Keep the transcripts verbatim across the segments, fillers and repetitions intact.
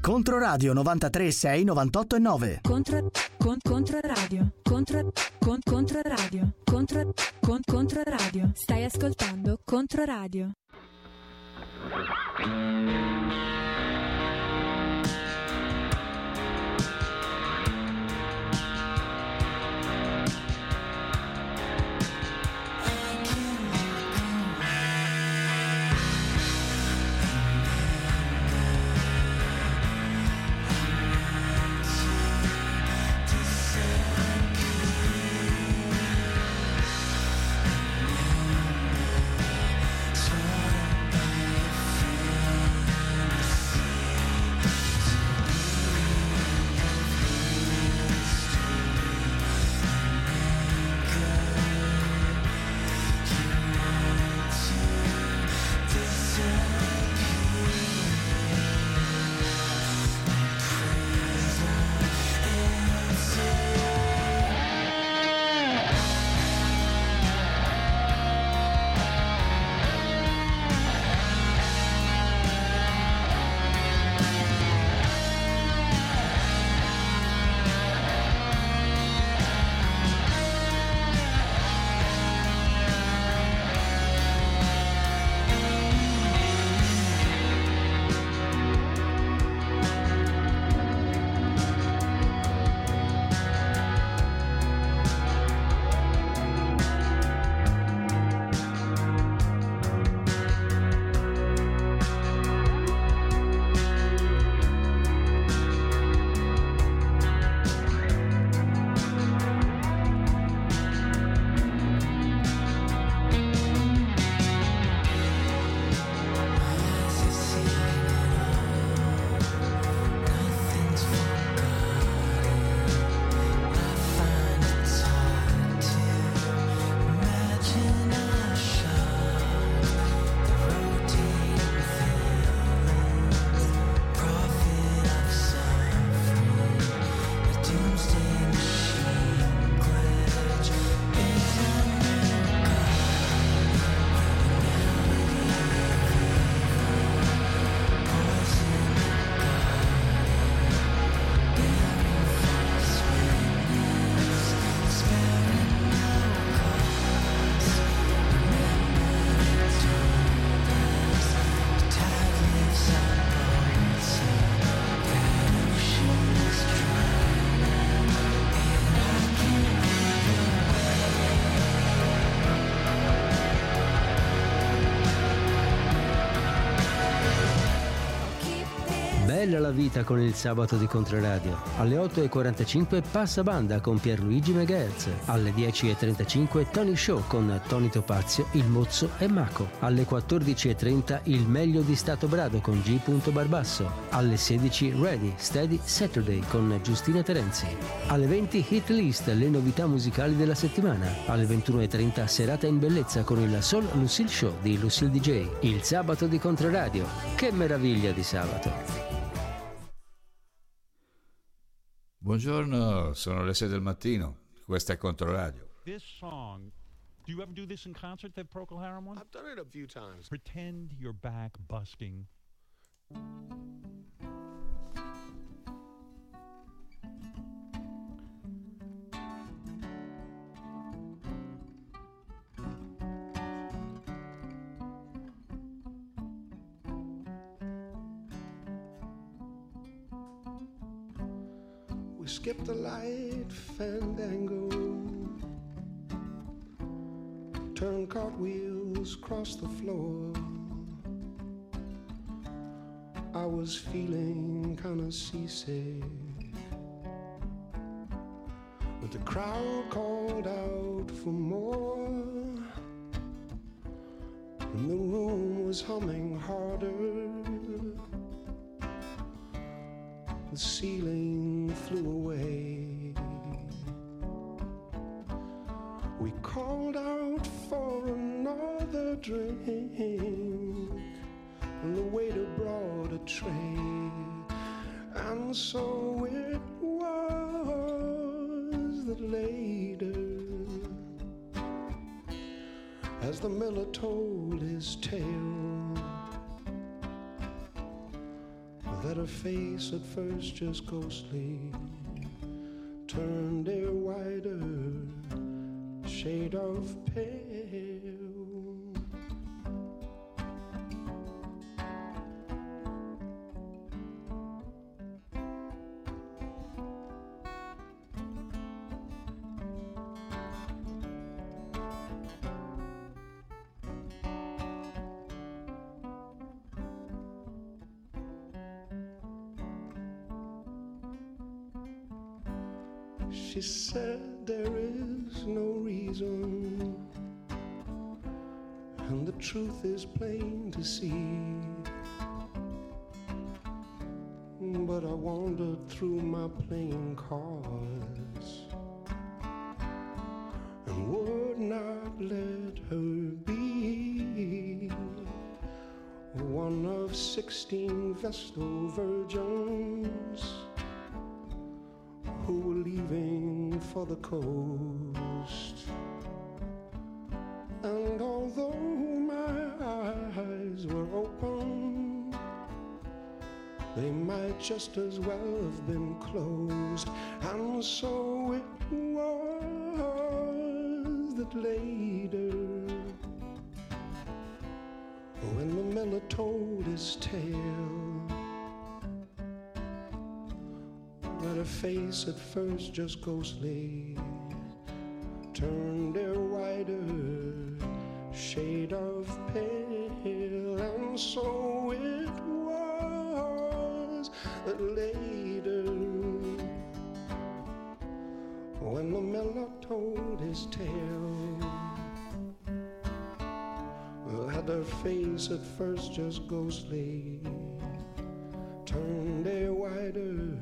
Controradio novantatré sei novantotto e nove. Contro con Controradio. Contro con Controradio. Contro con Controradio. Stai ascoltando Controradio. Bella la vita con il sabato di Controradio. Alle otto e quarantacinque passa banda con Pierluigi Megahertz. Alle dieci e trentacinque Tony Show con Tony Topazio, Il Mozzo e Maco. Alle quattordici e trenta il meglio di Stato Brado con G. Barbasso. Alle sedici Ready, Steady, Saturday con Giustina Terenzi. Alle venti Hit List, le novità musicali della settimana. Alle ventuno e trenta Serata in bellezza con il Soul Lucille Show di Lucille D J. Il sabato di Controradio. Che meraviglia di sabato! Buongiorno, sono le sei del mattino, questa è Controradio. This song, do you ever do this in concert, that Procol Harum one? I've done it a few times. Pretend you're back busking. We skipped a light fandango, turned cartwheels across the floor. I was feeling kinda seasick, but the crowd called out for more, and the room was humming harder. The ceiling flew away. We called out for another drink, and the waiter brought a tray. And so it was that later, as the miller told his tale, Had her face at first just ghostly, turned a wider shade of pale. She said there is no reason, and the truth is plain to see. But I wandered through my playing cards and would not let her be one of sixteen Vestal virgins who were leaving for the coast. And although my eyes were open, they might just as well have been closed. And so it was that later, when the miller told his tale, that her face at first just ghostly turned a wider shade of pale. And so it was that later, when the miller told his tale, that her face at first just ghostly turned a wider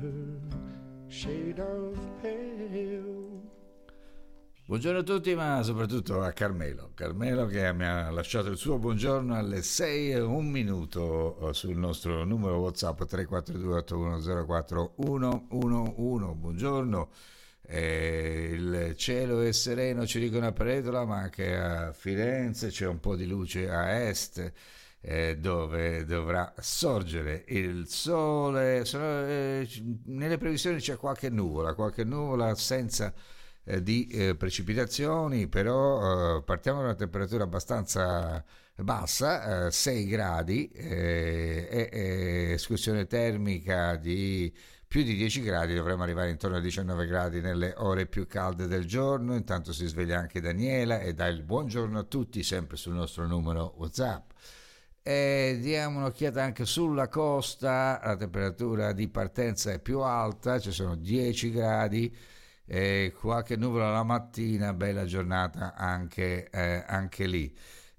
shade of pale. Buongiorno a tutti, ma soprattutto a Carmelo. Carmelo che mi ha lasciato il suo buongiorno alle sei e un minuto sul nostro numero WhatsApp tre quattro due otto uno zero quattro uno uno uno. Buongiorno. Eh, il cielo è sereno, ci dicono a Peretola, ma anche a Firenze c'è un po' di luce a est, eh, dove dovrà sorgere il sole. Sono, eh, nelle previsioni c'è qualche nuvola, qualche nuvola senza eh, di eh, precipitazioni, però eh, partiamo da una temperatura abbastanza bassa, eh, sei gradi, eh, e eh, escursione termica di più di dieci gradi, dovremmo arrivare intorno ai diciannove gradi nelle ore più calde del giorno. Intanto si sveglia anche Daniela e dà il buongiorno a tutti sempre sul nostro numero WhatsApp. E diamo un'occhiata anche sulla costa, la temperatura di partenza è più alta, ci sono dieci gradi, e qualche nuvola la mattina, bella giornata anche, eh, anche lì.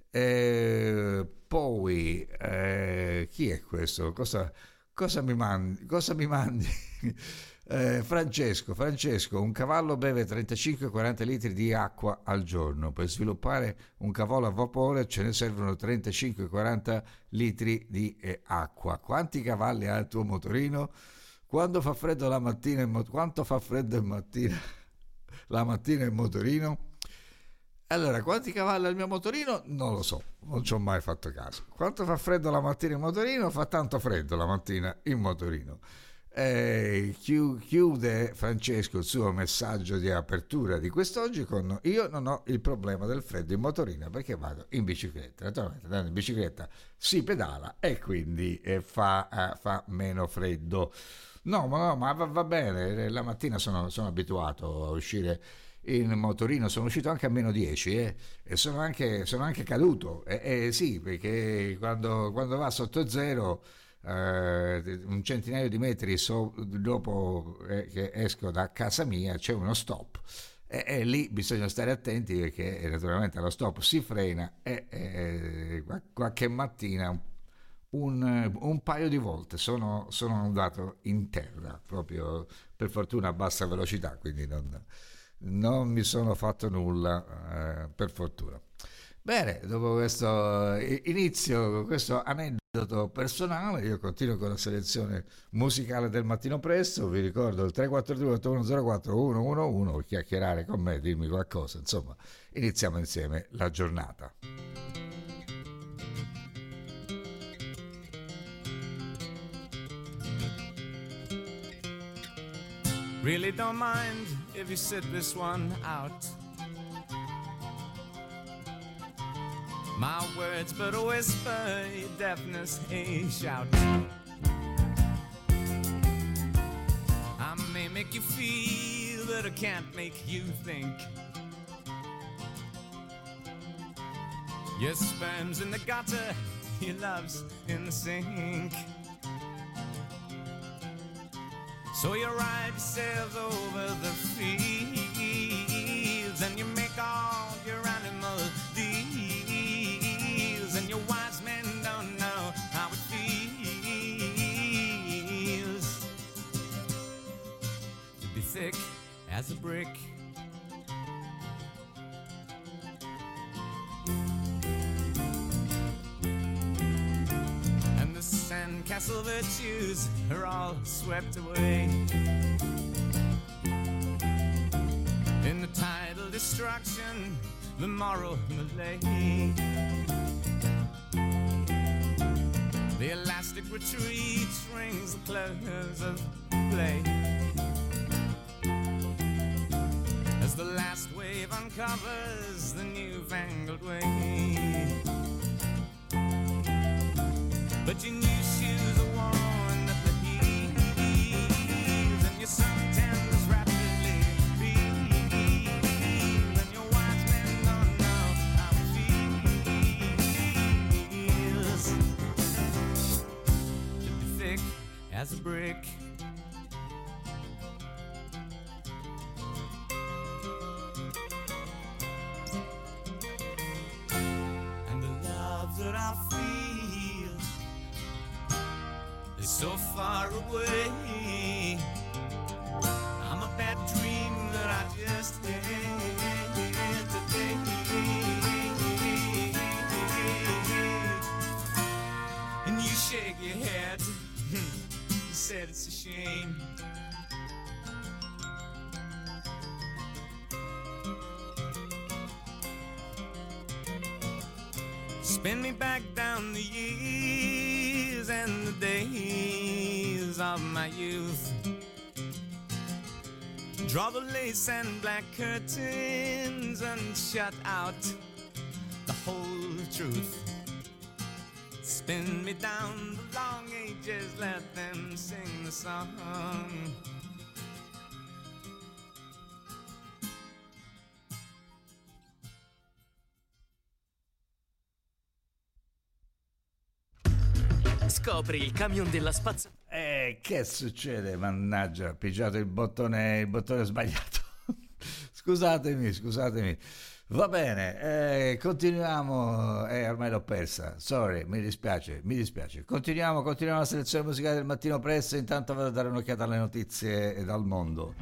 E poi, eh, chi è questo? Cosa... Cosa mi mandi? Cosa mi mandi? eh, Francesco, Francesco, un cavallo beve trentacinque quaranta litri di acqua al giorno. Per sviluppare un cavallo a vapore ce ne servono trentacinque quaranta litri di eh, acqua. Quanti cavalli ha il tuo motorino? Quando fa freddo la mattina, mo- quanto fa freddo il mattina? la mattina il motorino? Allora, quanti cavalli ha il mio motorino? Non lo so, non ci ho mai fatto caso. Quanto fa freddo la mattina il motorino? Fa tanto freddo la mattina il motorino. E chiude Francesco il suo messaggio di apertura di quest'oggi con: io non ho il problema del freddo in motorino perché vado in bicicletta. Naturalmente andando in bicicletta si pedala e quindi eh, fa, eh, fa meno freddo. No, ma, no, ma va, va bene, la mattina sono, sono abituato a uscire in motorino, sono uscito anche a meno dieci eh, e sono anche, sono anche caduto, eh, eh, sì, perché quando, quando va sotto zero, eh, un centinaio di metri so, dopo eh, che esco da casa mia c'è uno stop, e, e lì bisogna stare attenti perché naturalmente allo stop si frena e eh, qualche mattina un, un paio di volte sono, sono andato in terra, proprio per fortuna a bassa velocità, quindi non... non mi sono fatto nulla, eh, per fortuna. Bene, dopo questo inizio, questo aneddoto personale, io continuo con la selezione musicale del mattino presto. Vi ricordo il tre quattro due otto uno zero quattro uno uno uno per chiacchierare con me, dirmi qualcosa, insomma, iniziamo insieme la giornata. Really don't mind if you sit this one out. My words but a whisper, your deafness a shout. I may make you feel, but I can't make you think. Your sperm's in the gutter, your love's in the sink. So you ride yourselves over the fields, and you make all your animal deals, and your wise men don't know how it feels to be thick as a brick. And the sandcastle virtues are all swept away in the tidal destruction, the moral malaise. The elastic retreat rings the close of play as the last wave uncovers the newfangled way. But your new shoes are worn at the heels, and your suntans rapidly reveal, and your wise men don't know how it feels to be thick as a brick. And the love that I feel is so far away. I'm a bad dream that I just had today. And you shake your head, you said it's a shame. Spin me back down the years and the days of my youth. Draw the lace and black curtains and shut out the whole truth. Spin me down the long ages, let them sing the song. Scopri il camion della spazzatura. Eh, che succede? Mannaggia, ho pigiato il bottone, il bottone sbagliato. Scusatemi, scusatemi. Va bene, eh, continuiamo. Eh, ormai l'ho persa. Sorry, mi dispiace, mi dispiace. Continuiamo, continuiamo la selezione musicale del Mattino Presto. Intanto vado a dare un'occhiata alle notizie dal mondo.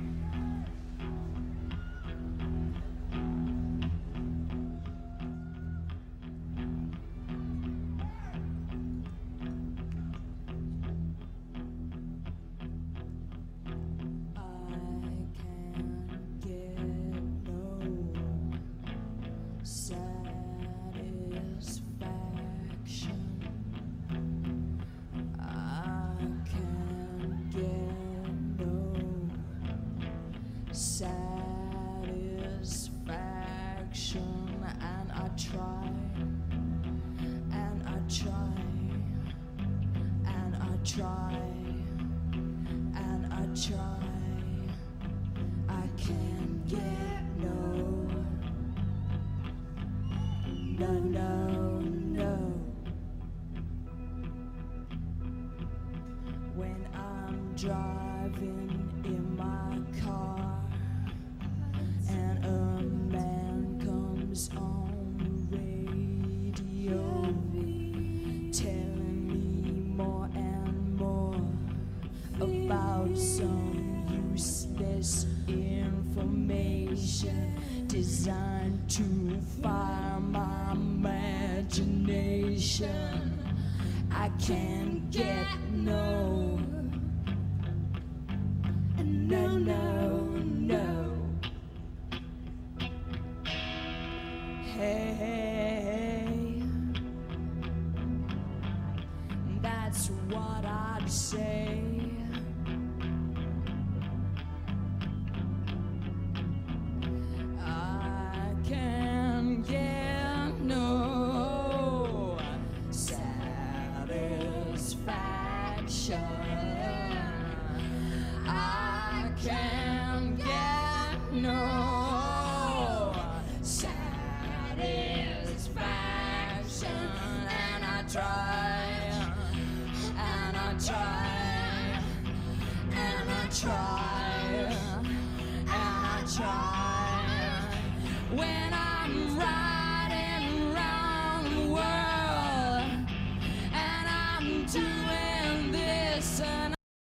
try, and I try when I'm riding around the world, and I'm doing this and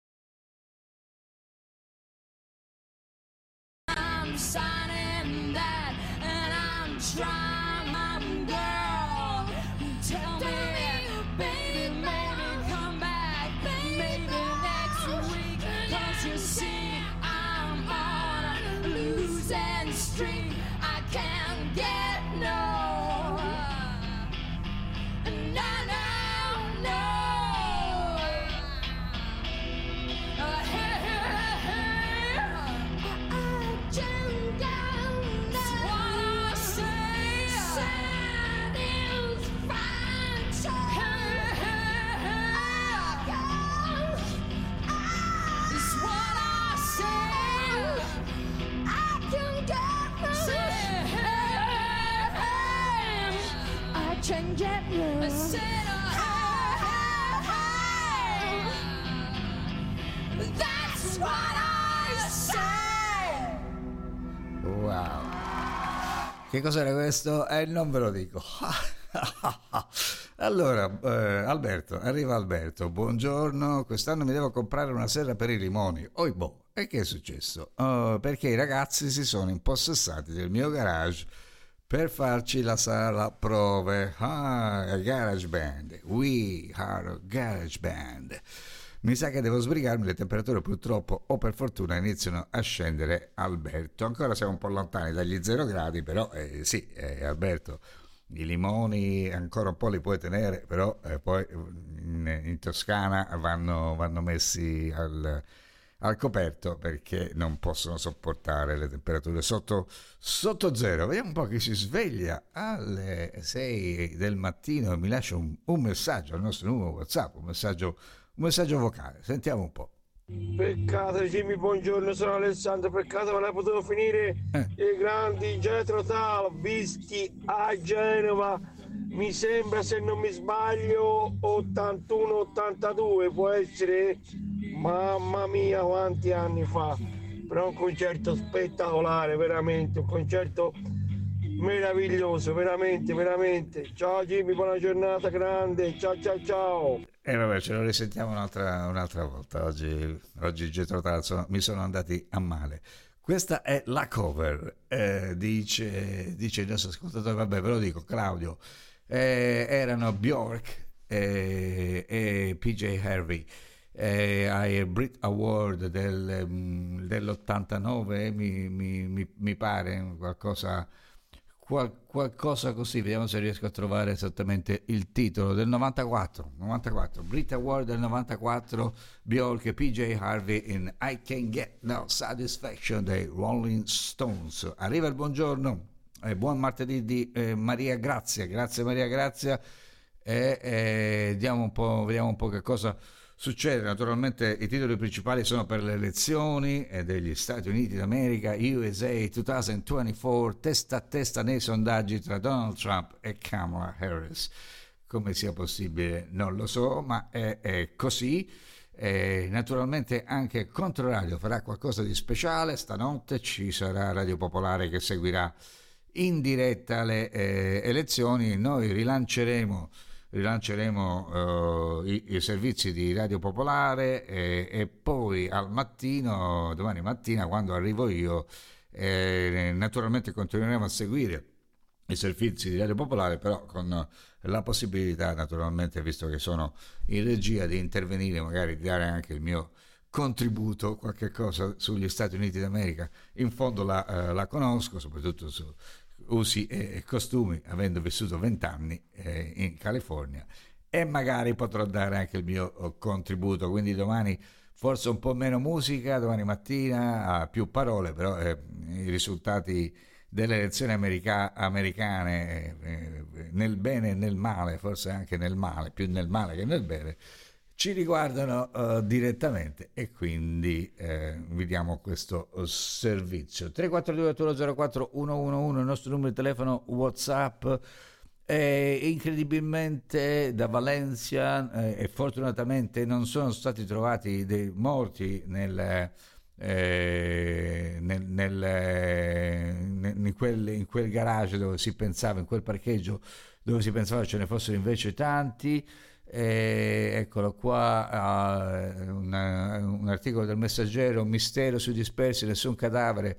I'm signing that, and I'm trying, my girl. Tell me, baby, maybe come back, maybe next week. 'Cause you see, I'm on a losing streak. I can't get no, no, no, no. Uh, hey, hey, hey. I jump down. That's what I say. Sad is fine. Hey, hey, hey. It's what I say. I can get no. Say, hey, hey. I can get no. I said, hey, hey, hey. That's what I say. Wow. Che cos'era questo? Eh, non ve lo dico. Allora, eh, Alberto, arriva Alberto, buongiorno, quest'anno mi devo comprare una serra per i limoni. Oi boh, e che è successo? Oh, perché i ragazzi si sono impossessati del mio garage per farci la sala prove. Ah, garage band, we are a garage band. Mi sa che devo sbrigarmi, le temperature purtroppo o per fortuna iniziano a scendere, Alberto. Ancora siamo un po' lontani dagli zero gradi, però eh, sì, eh, Alberto, i limoni ancora un po' li puoi tenere, però eh, poi in, in Toscana vanno, vanno messi al, al coperto perché non possono sopportare le temperature sotto, sotto zero. Vediamo un po' chi si sveglia alle sei del mattino e mi lascia un, un messaggio al nostro numero WhatsApp, un messaggio Un messaggio vocale, sentiamo un po'. Peccato, Jimmy, buongiorno, sono Alessandro. Peccato non è potuto finire Eh. i grandi Jethro Tull visti a Genova. Mi sembra, se non mi sbaglio, ottantuno ottantadue, può essere. Mamma mia, quanti anni fa! Però un concerto spettacolare, veramente, un concerto meraviglioso, veramente, veramente. Ciao Jimmy, buona giornata, grande. Ciao, ciao, ciao. E vabbè, ce lo risentiamo un'altra, un'altra volta. Oggi, oggi Jethro Tull sono- mi sono andati a male. Questa è la cover, eh, dice, dice il nostro ascoltatore, vabbè ve lo dico, Claudio, eh, erano Bjork eh, e P J Harvey eh, ai Brit Award del, mm, dell'ottantanove, mi, mi, mi, mi pare, qualcosa... Qual- qualcosa così, vediamo se riesco a trovare esattamente il titolo del novantaquattro, novantaquattro, Brit Award del novantaquattro, Bjork e P J Harvey in I Can Get No Satisfaction dei Rolling Stones. Arriva il buongiorno, eh, buon martedì di eh, Maria Grazia, grazie Maria Grazia, e eh, diamo un po', vediamo un po' che cosa succede. Naturalmente i titoli principali sono per le elezioni eh, degli Stati Uniti d'America, U S A duemilaventiquattro, testa a testa nei sondaggi tra Donald Trump e Kamala Harris. Come sia possibile non lo so, ma è, è così. Eh, naturalmente anche Controradio farà qualcosa di speciale, stanotte ci sarà Radio Popolare che seguirà in diretta le eh, elezioni. Noi rilanceremo rilanceremo uh, i, i servizi di Radio Popolare e, e poi al mattino, domani mattina quando arrivo io, eh, naturalmente continueremo a seguire i servizi di Radio Popolare, però con la possibilità, naturalmente, visto che sono in regia, di intervenire, magari di dare anche il mio contributo, qualche cosa sugli Stati Uniti d'America. In fondo la, uh, la conosco, soprattutto su usi e costumi, avendo vissuto vent'anni eh, in California, e magari potrò dare anche il mio contributo. Quindi domani forse un po' meno musica, domani mattina più parole, però eh, i risultati delle elezioni america- americane eh, nel bene e nel male, forse anche nel male, più nel male che nel bene, ci riguardano uh, direttamente, e quindi eh, vi diamo questo servizio. Tre quattro due otto zero quattro uno uno uno il nostro numero di telefono WhatsApp, E incredibilmente da Valencia eh, e fortunatamente non sono stati trovati dei morti nel, eh, nel, nel, eh, in, quel, in quel garage dove si pensava, in quel parcheggio dove si pensava ce ne fossero invece tanti. Eh, eccolo qua, uh, una, un articolo del Messaggero: mistero sui dispersi, nessun cadavere.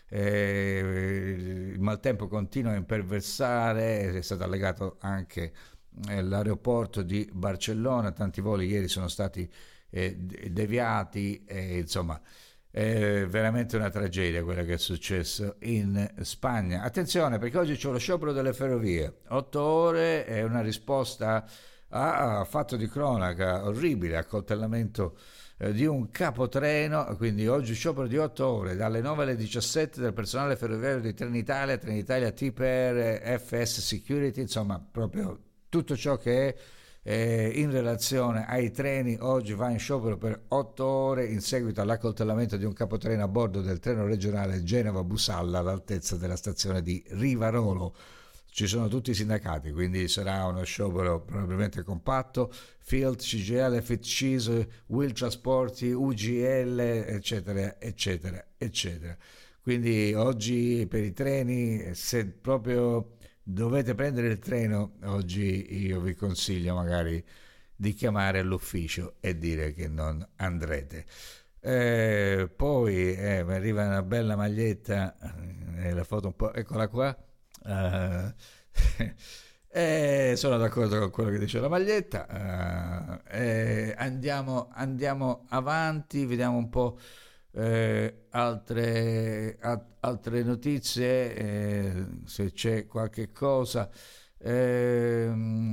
Eh, il maltempo continua a imperversare, è stato allegato anche eh, l'aeroporto di Barcellona, tanti voli ieri sono stati eh, deviati, eh, insomma è veramente una tragedia quella che è successo in Spagna. Attenzione, perché oggi c'è lo sciopero delle ferrovie, otto ore, è una risposta a fatto di cronaca orribile, accoltellamento di un capotreno. Quindi oggi sciopero di otto ore dalle nove alle diciassette del personale ferroviario di Trenitalia, Trenitalia T P R, F S Security, insomma proprio tutto ciò che è eh, in relazione ai treni oggi va in sciopero per otto ore in seguito all'accoltellamento di un capotreno a bordo del treno regionale Genova-Busalla all'altezza della stazione di Rivarolo. Ci sono tutti i sindacati, quindi sarà uno sciopero probabilmente compatto. Field, C G I L, FitCIS, Will Trasporti, U G L, eccetera, eccetera, eccetera. Quindi oggi per i treni, se proprio dovete prendere il treno, oggi io vi consiglio magari di chiamare all'ufficio e dire che non andrete. Eh, poi eh, mi arriva una bella maglietta, eh, la foto un po', eccola qua. Uh, eh, sono d'accordo con quello che dice la maglietta. Uh, eh, andiamo, andiamo avanti, vediamo un po' eh, altre, a, altre notizie, eh, se c'è qualche cosa. Eh,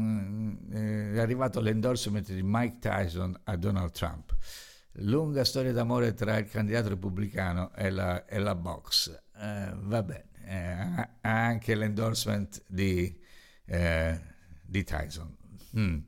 è arrivato l'endorsement di Mike Tyson a Donald Trump. Lunga storia d'amore tra il candidato repubblicano e la, e la box. Eh, va bene. Eh, ha anche l'endorsement di, eh, di Tyson. Mm.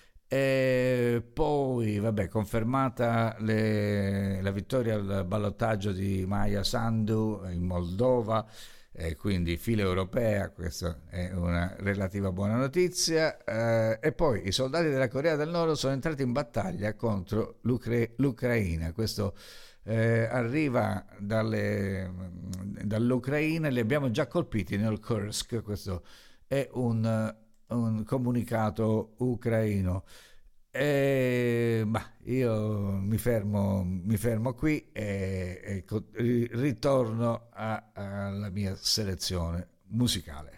E poi, vabbè, confermata le, la vittoria al ballottaggio di Maia Sandu in Moldova, e quindi fila europea, questa è una relativa buona notizia. Eh, e poi i soldati della Corea del Nord sono entrati in battaglia contro l'Ucra- l'Ucraina. Questo Eh, arriva dalle, dall'Ucraina, li abbiamo già colpiti nel Kursk. Questo è un, un comunicato ucraino. E, bah, io mi fermo, mi fermo qui e, e ritorno a, alla mia selezione musicale.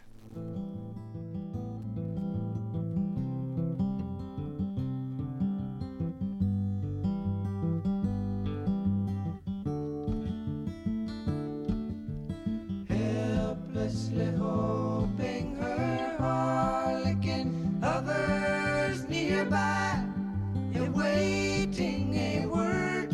Hoping her harlequin, others nearby, awaiting a word,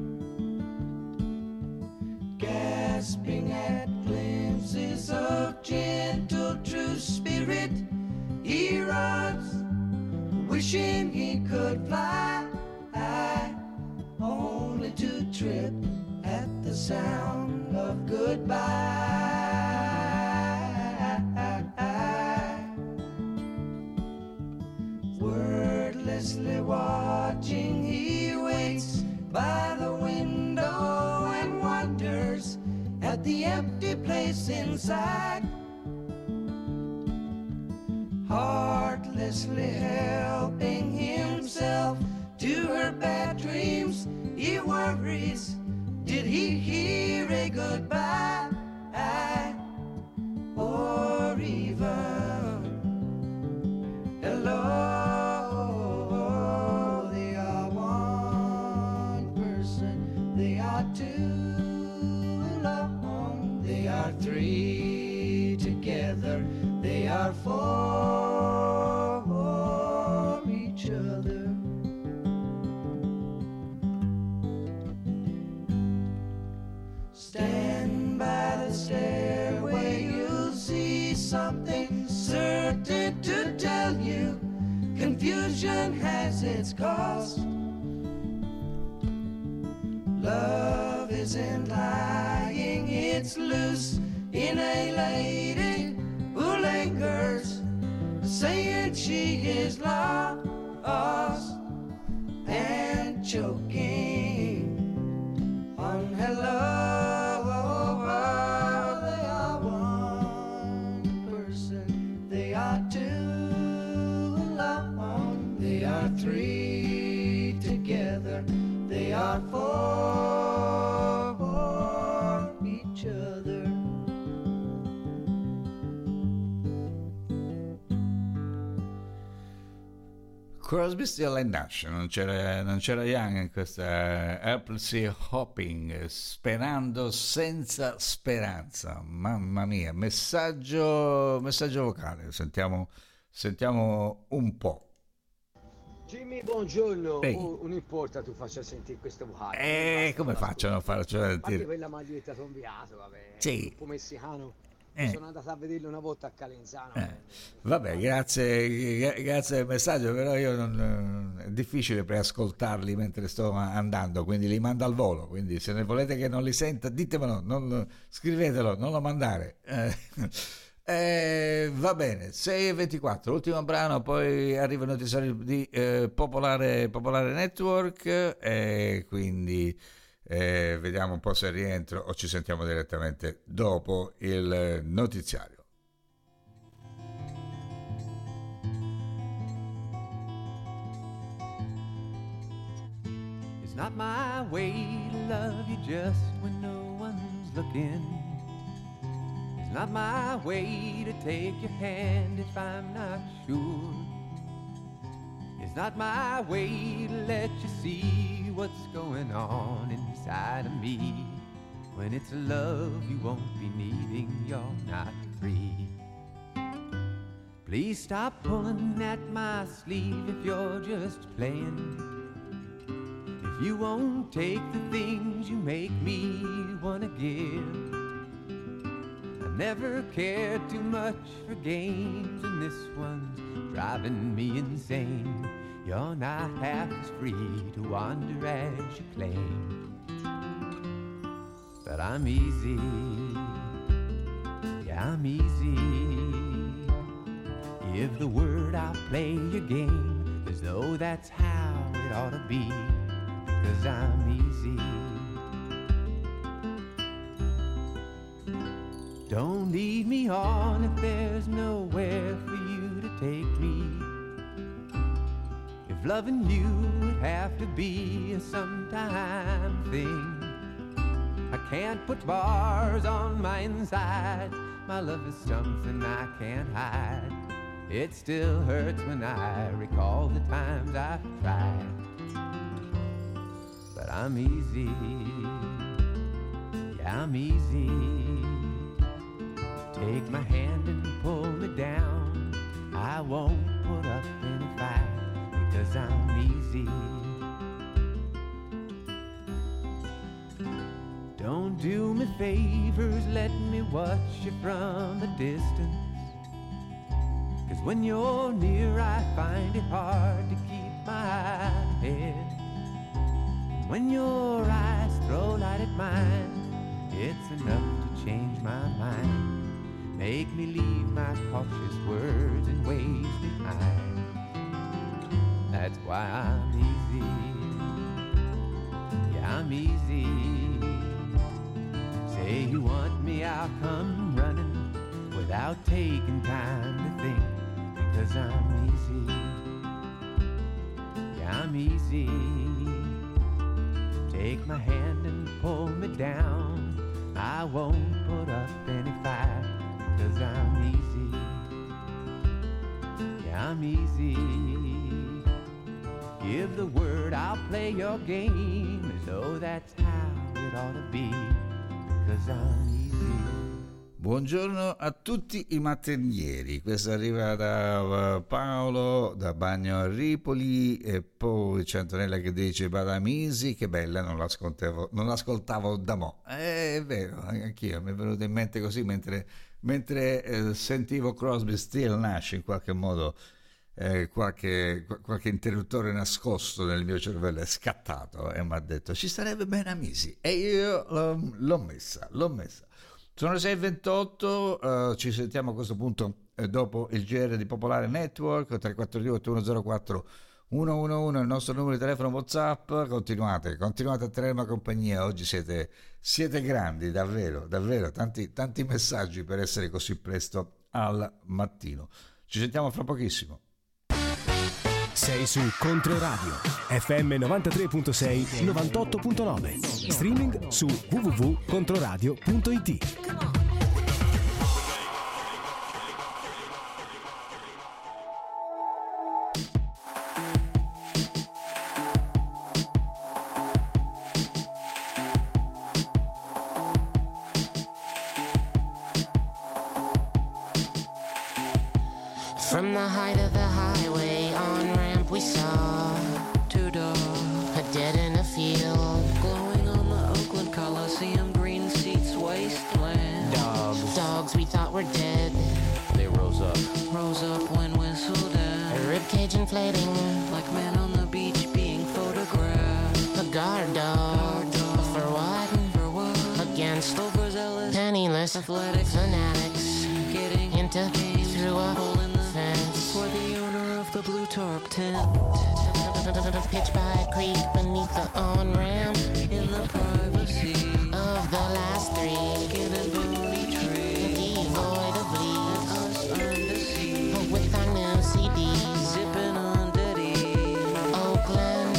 gasping at glimpses of gentle true spirit. He runs, wishing he could fly, only to trip at the sound of goodbye. Wordlessly watching, he waits by the window and wonders at the empty place inside. Heartlessly helping himself to her bad dreams, he worries, did he hear a goodbye? Or even hello? They are one person, they are two alone, they are three together, they are for each other. Stand by the stairway, you'll see something certain to tell you. Confusion has its cost. Love isn't lying, it's loose in a lady who lingers, saying she is lost and choking on hello. They are one person, they are two alone, they are three together, they are four for each other. Crosby, Still and Nash, non c'era, non c'era Young in questa Helplessly Hoping, sperando senza speranza. Mamma mia, messaggio, messaggio vocale, sentiamo, sentiamo un po'. Jimmy, buongiorno. Ehi. Oh, non importa tu faccia sentire questo vocale. Eh, come faccio a non farlo Anche sentire? quella maglietta sono inviato, vabbè. Sì. Un po' messicano. Eh. Sono andato a vederlo una volta a Calenzano. Eh, vabbè, grazie, gra- grazie del messaggio, però io non, è difficile preascoltarli mentre sto andando, quindi li mando al volo, quindi se ne volete che non li senta ditemelo, non, scrivetelo, non lo mandare. Eh, eh, va bene, sei e ventiquattro, ultimo brano, poi arriva il notiziario di eh, Popolare, Popolare Network e quindi... Eh, vediamo un po' se rientro o ci sentiamo direttamente dopo il notiziario. It's not my way to love you just when no one's looking. It's not my way to take your hand if I'm not sure. It's not my way to let you see what's going on inside of me. When it's a love you won't be needing, you're not free. Please stop pulling at my sleeve if you're just playing. If you won't take the things you make me wanna give. I've never cared too much for games, and this one's driving me insane. You're not half as free to wander as you claim. But I'm easy, yeah, I'm easy. Give the word, I'll play your game as though that's how it ought to be, because I'm easy. Don't lead me on if there's nowhere for you to take me. If loving you would have to be a sometime thing, I can't put bars on my inside. My love is something I can't hide. It still hurts when I recall the times I've tried. But I'm easy, yeah, I'm easy. Take my hand and pull me down. I won't put up any fight, because I'm easy. Don't do me favors, let me watch you from a distance. Cause when you're near I find it hard to keep my head. When your eyes throw light at mine, it's enough to change my mind. Make me leave my cautious words and ways behind. That's why I'm easy, yeah, I'm easy. Say you want me, I'll come running without taking time to think, because I'm easy, yeah, I'm easy. Take my hand and pull me down. I won't put up any fight, because I'm easy, yeah, I'm easy. Give the word, I'll play your game as though that's how it ought to be, because I'm easy. Buongiorno a tutti i mattinieri, questa arriva da uh, Paolo da Bagno a Ripoli e poi c'è Antonella che dice Badamisi, che bella, non l'ascoltavo, non l'ascoltavo da mo'. Eh, è vero, anch'io mi è venuto in mente così mentre, mentre eh, sentivo Crosby, Still, Nash, in qualche modo eh, qualche, qualche interruttore nascosto nel mio cervello è scattato e mi ha detto ci starebbe bene Amisi e io l'ho, l'ho messa, l'ho messa. Sono le sei e ventotto, uh, ci sentiamo a questo punto eh, dopo il G R di Popolare Network. Tre quattro due otto uno zero quattro uno uno uno il nostro numero di telefono WhatsApp. Continuate, continuate a tenermi compagnia. Oggi siete, siete grandi, davvero, davvero. Tanti, tanti messaggi per essere così presto al mattino. Ci sentiamo fra pochissimo. Sei su Controradio F M novantatré virgola sei, novantotto virgola nove, streaming su w w w punto controradio punto i t. From the height of the highway on ramp we saw two dogs, a dead in a field, glowing on the Oakland Coliseum, green seats, wasteland. Dogs, dogs we thought were dead. They rose up, rose up when whistled at. A ribcage inflating, like men on the beach being photographed. A guard dog, guard dog. For what? For what? Against overzealous, penniless, athletic fanatics, getting into through a hole in the fence. For the owner of the blue tarp tent, pitched by a creek beneath the on-ramp, in the privacy of the last three, given bony tree, devoid of leaves, us undeceived, with our new C Ds, zipping on Diddy, Oakland.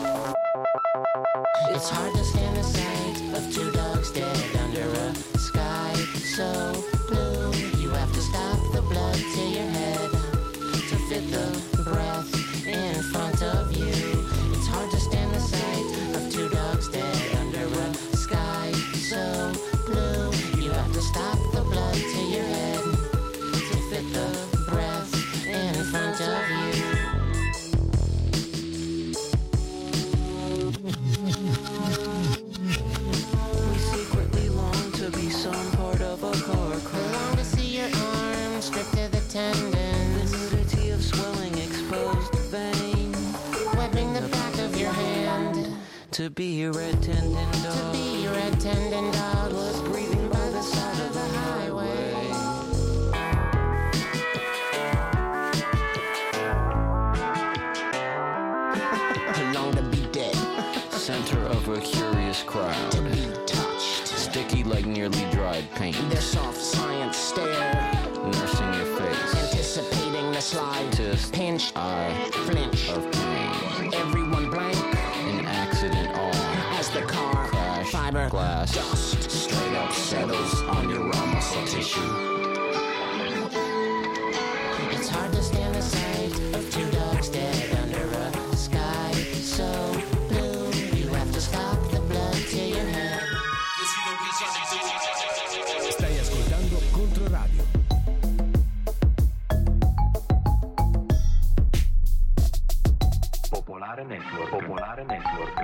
It's hard to stand the sight of two dogs dead under a sky so blue. You have to stop the blood to your head to fit the breath in front of you. It's hard to stand the sight of two dogs dead under a sky so blue. You have to stop the blood to your head to fit the breath in front of you. We secretly long to be some part of a car crash. Long to see your arms stripped to the tendons, the nudity of swelling exposed vein, webbing the back of your hand. To be a red tendon dog, to be a red tendon dog, was breathing by the side of the highway. Long to be dead, center of a curious crowd, to be touched, sticky like nearly dried paint. Their soft science stare, nursing your face, anticipating the slide, tisk, pinch, eye, flinch of pain. Everyone blank, an accident all, as the car, crash, fiber, glass, dust, straight up settles on your raw muscle tissue. It's hard to stand the sight of two dogs dead under a sky so blue. You have to stop the blood to your head. Stai ascoltando Controradio. Popolare Network. Popolare Network.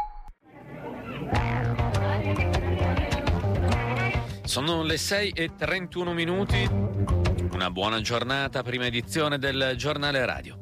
Sono le sei e trentuno minuti. Una buona giornata, prima edizione del giornale radio.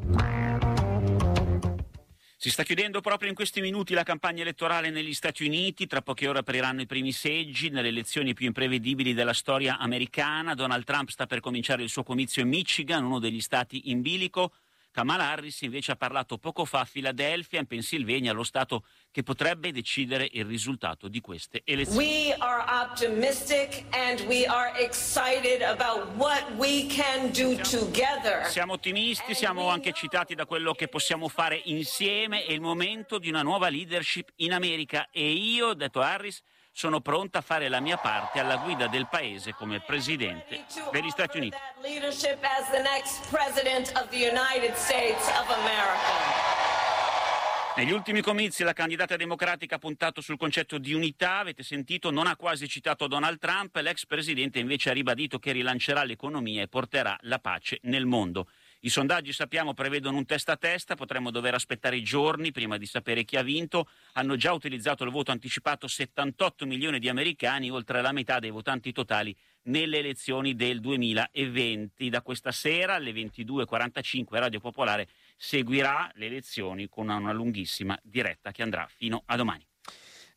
Si sta chiudendo proprio in questi minuti la campagna elettorale negli Stati Uniti. Tra poche ore apriranno i primi seggi nelle elezioni più imprevedibili della storia americana. Donald Trump sta per cominciare il suo comizio in Michigan, uno degli stati in bilico. Kamala Harris invece ha parlato poco fa a Philadelphia, in Pennsylvania, lo stato che potrebbe decidere il risultato di queste elezioni. We are optimistic and we are excited about what we can do together. Siamo ottimisti, siamo anche eccitati da quello che possiamo fare insieme. È il momento di una nuova leadership in America e io, ha detto Harris, sono pronta a fare la mia parte alla guida del paese come presidente degli Stati Uniti. Leadership as the next president of the United States of America. Negli ultimi comizi la candidata democratica ha puntato sul concetto di unità, avete sentito, non ha quasi citato Donald Trump, l'ex presidente invece ha ribadito che rilancerà l'economia e porterà la pace nel mondo. I sondaggi, sappiamo, prevedono un testa a testa, potremmo dover aspettare i giorni prima di sapere chi ha vinto. Hanno già utilizzato il voto anticipato settantotto milioni di americani, oltre la metà dei votanti totali nelle elezioni del duemilaventi. Da questa sera alle ventidue e quarantacinque Radio Popolare seguirà le elezioni con una lunghissima diretta che andrà fino a domani.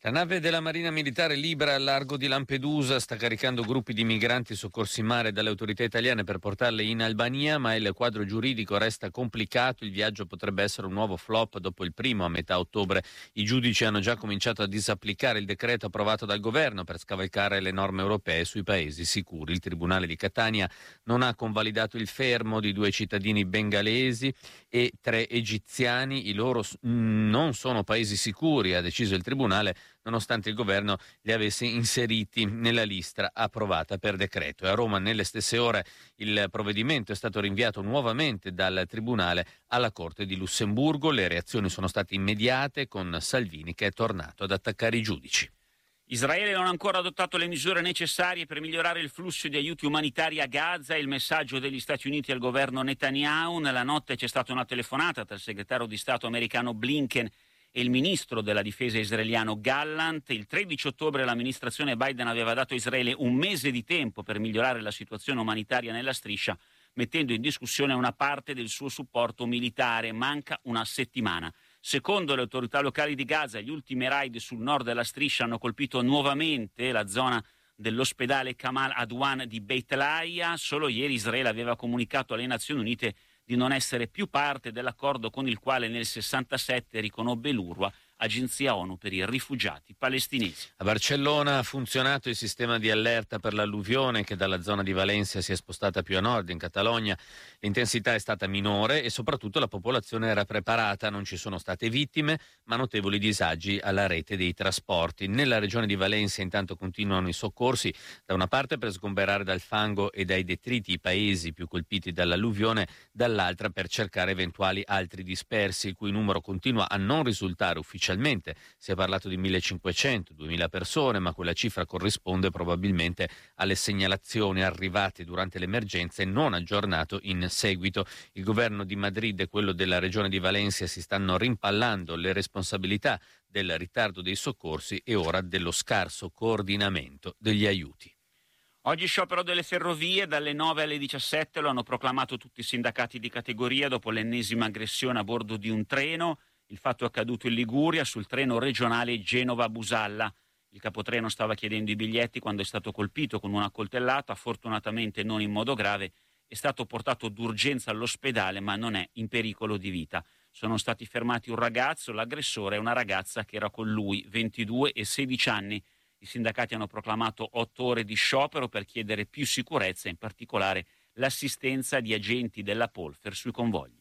La nave della Marina Militare Libra al largo di Lampedusa sta caricando gruppi di migranti soccorsi in mare dalle autorità italiane per portarli in Albania, ma il quadro giuridico resta complicato. Il viaggio potrebbe essere un nuovo flop dopo il primo a metà ottobre. I giudici hanno già cominciato a disapplicare il decreto approvato dal governo per scavalcare le norme europee sui paesi sicuri. Il Tribunale di Catania non ha convalidato il fermo di due cittadini bengalesi e tre egiziani. I loro non sono paesi sicuri, ha deciso il Tribunale, nonostante il governo li avesse inseriti nella lista approvata per decreto. E a Roma nelle stesse ore il provvedimento è stato rinviato nuovamente dal Tribunale alla Corte di Lussemburgo. Le reazioni sono state immediate, con Salvini che è tornato ad attaccare i giudici. Israele non ha ancora adottato le misure necessarie per migliorare il flusso di aiuti umanitari a Gaza. Il messaggio degli Stati Uniti al governo Netanyahu. Nella notte c'è stata una telefonata tra il segretario di Stato americano Blinken e il ministro della difesa israeliano Gallant. Il tredici ottobre l'amministrazione Biden aveva dato a Israele un mese di tempo per migliorare la situazione umanitaria nella striscia, mettendo in discussione una parte del suo supporto militare. Manca una settimana. Secondo le autorità locali di Gaza, gli ultimi raid sul nord della striscia hanno colpito nuovamente la zona dell'ospedale Kamal Adwan di Beit Laia. Solo ieri Israele aveva comunicato alle Nazioni Unite di non essere più parte dell'accordo con il quale nel sessantasette riconobbe l'UNRWA, agenzia ONU per i rifugiati palestinesi. A Barcellona ha funzionato il sistema di allerta per l'alluvione che dalla zona di Valencia si è spostata più a nord, in Catalogna. L'intensità è stata minore e soprattutto la popolazione era preparata, non ci sono state vittime, ma notevoli disagi alla rete dei trasporti. Nella regione di Valencia intanto continuano i soccorsi, da una parte per sgomberare dal fango e dai detriti i paesi più colpiti dall'alluvione, dall'altra per cercare eventuali altri dispersi, il cui numero continua a non risultare ufficialmente. Si è parlato di millecinquecento duemila persone, ma quella cifra corrisponde probabilmente alle segnalazioni arrivate durante l'emergenza e non aggiornato in seguito. Il governo di Madrid e quello della regione di Valencia si stanno rimpallando le responsabilità del ritardo dei soccorsi e ora dello scarso coordinamento degli aiuti. Oggi sciopero delle ferrovie dalle nove alle diciassette, lo hanno proclamato tutti i sindacati di categoria dopo l'ennesima aggressione a bordo di un treno. Il fatto è accaduto in Liguria sul treno regionale Genova-Busalla. Il capotreno stava chiedendo i biglietti quando è stato colpito con una coltellata, fortunatamente non in modo grave. È stato portato d'urgenza all'ospedale ma non è in pericolo di vita. Sono stati fermati un ragazzo, l'aggressore e una ragazza che era con lui, ventidue e sedici anni. I sindacati hanno proclamato otto ore di sciopero per chiedere più sicurezza, in particolare l'assistenza di agenti della Polfer sui convogli.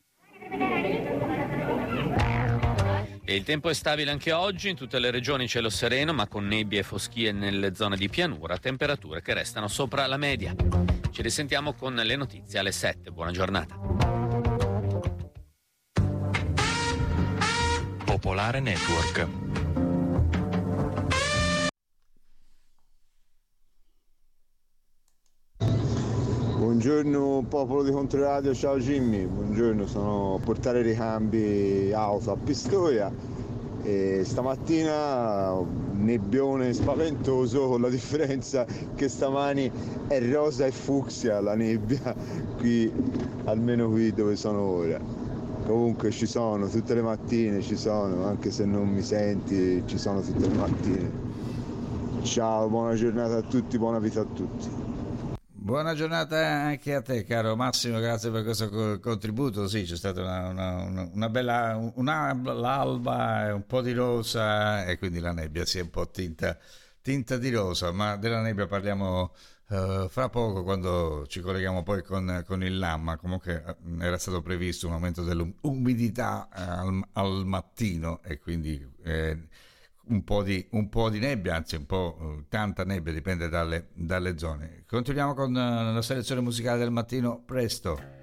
E il tempo è stabile anche oggi, in tutte le regioni cielo sereno, ma con nebbie e foschie nelle zone di pianura, temperature che restano sopra la media. Ci risentiamo con le notizie alle sette. Buona giornata. Popolare Network. Buongiorno popolo di Controradio, ciao Jimmy, buongiorno, sono a portare ricambi auto a Pistoia e stamattina nebbione spaventoso, con la differenza che stamani è rosa e fucsia la nebbia, qui almeno qui dove sono ora. Comunque ci sono tutte le mattine, ci sono, anche se non mi senti, ci sono tutte le mattine. Ciao, buona giornata a tutti, buona vita a tutti. Buona giornata anche a te, caro Massimo, grazie per questo contributo. Sì, c'è stata una, una, una bella un'alba, un po' di rosa e quindi la nebbia si è un po' tinta, tinta di rosa, ma della nebbia parliamo uh, fra poco quando ci colleghiamo poi con, con il Lamma. Comunque era stato previsto un aumento dell'umidità al, al mattino e quindi eh, Un po, di, un po' di nebbia, anzi un po' uh, tanta nebbia, dipende dalle, dalle zone. Continuiamo con uh, la selezione musicale del mattino presto.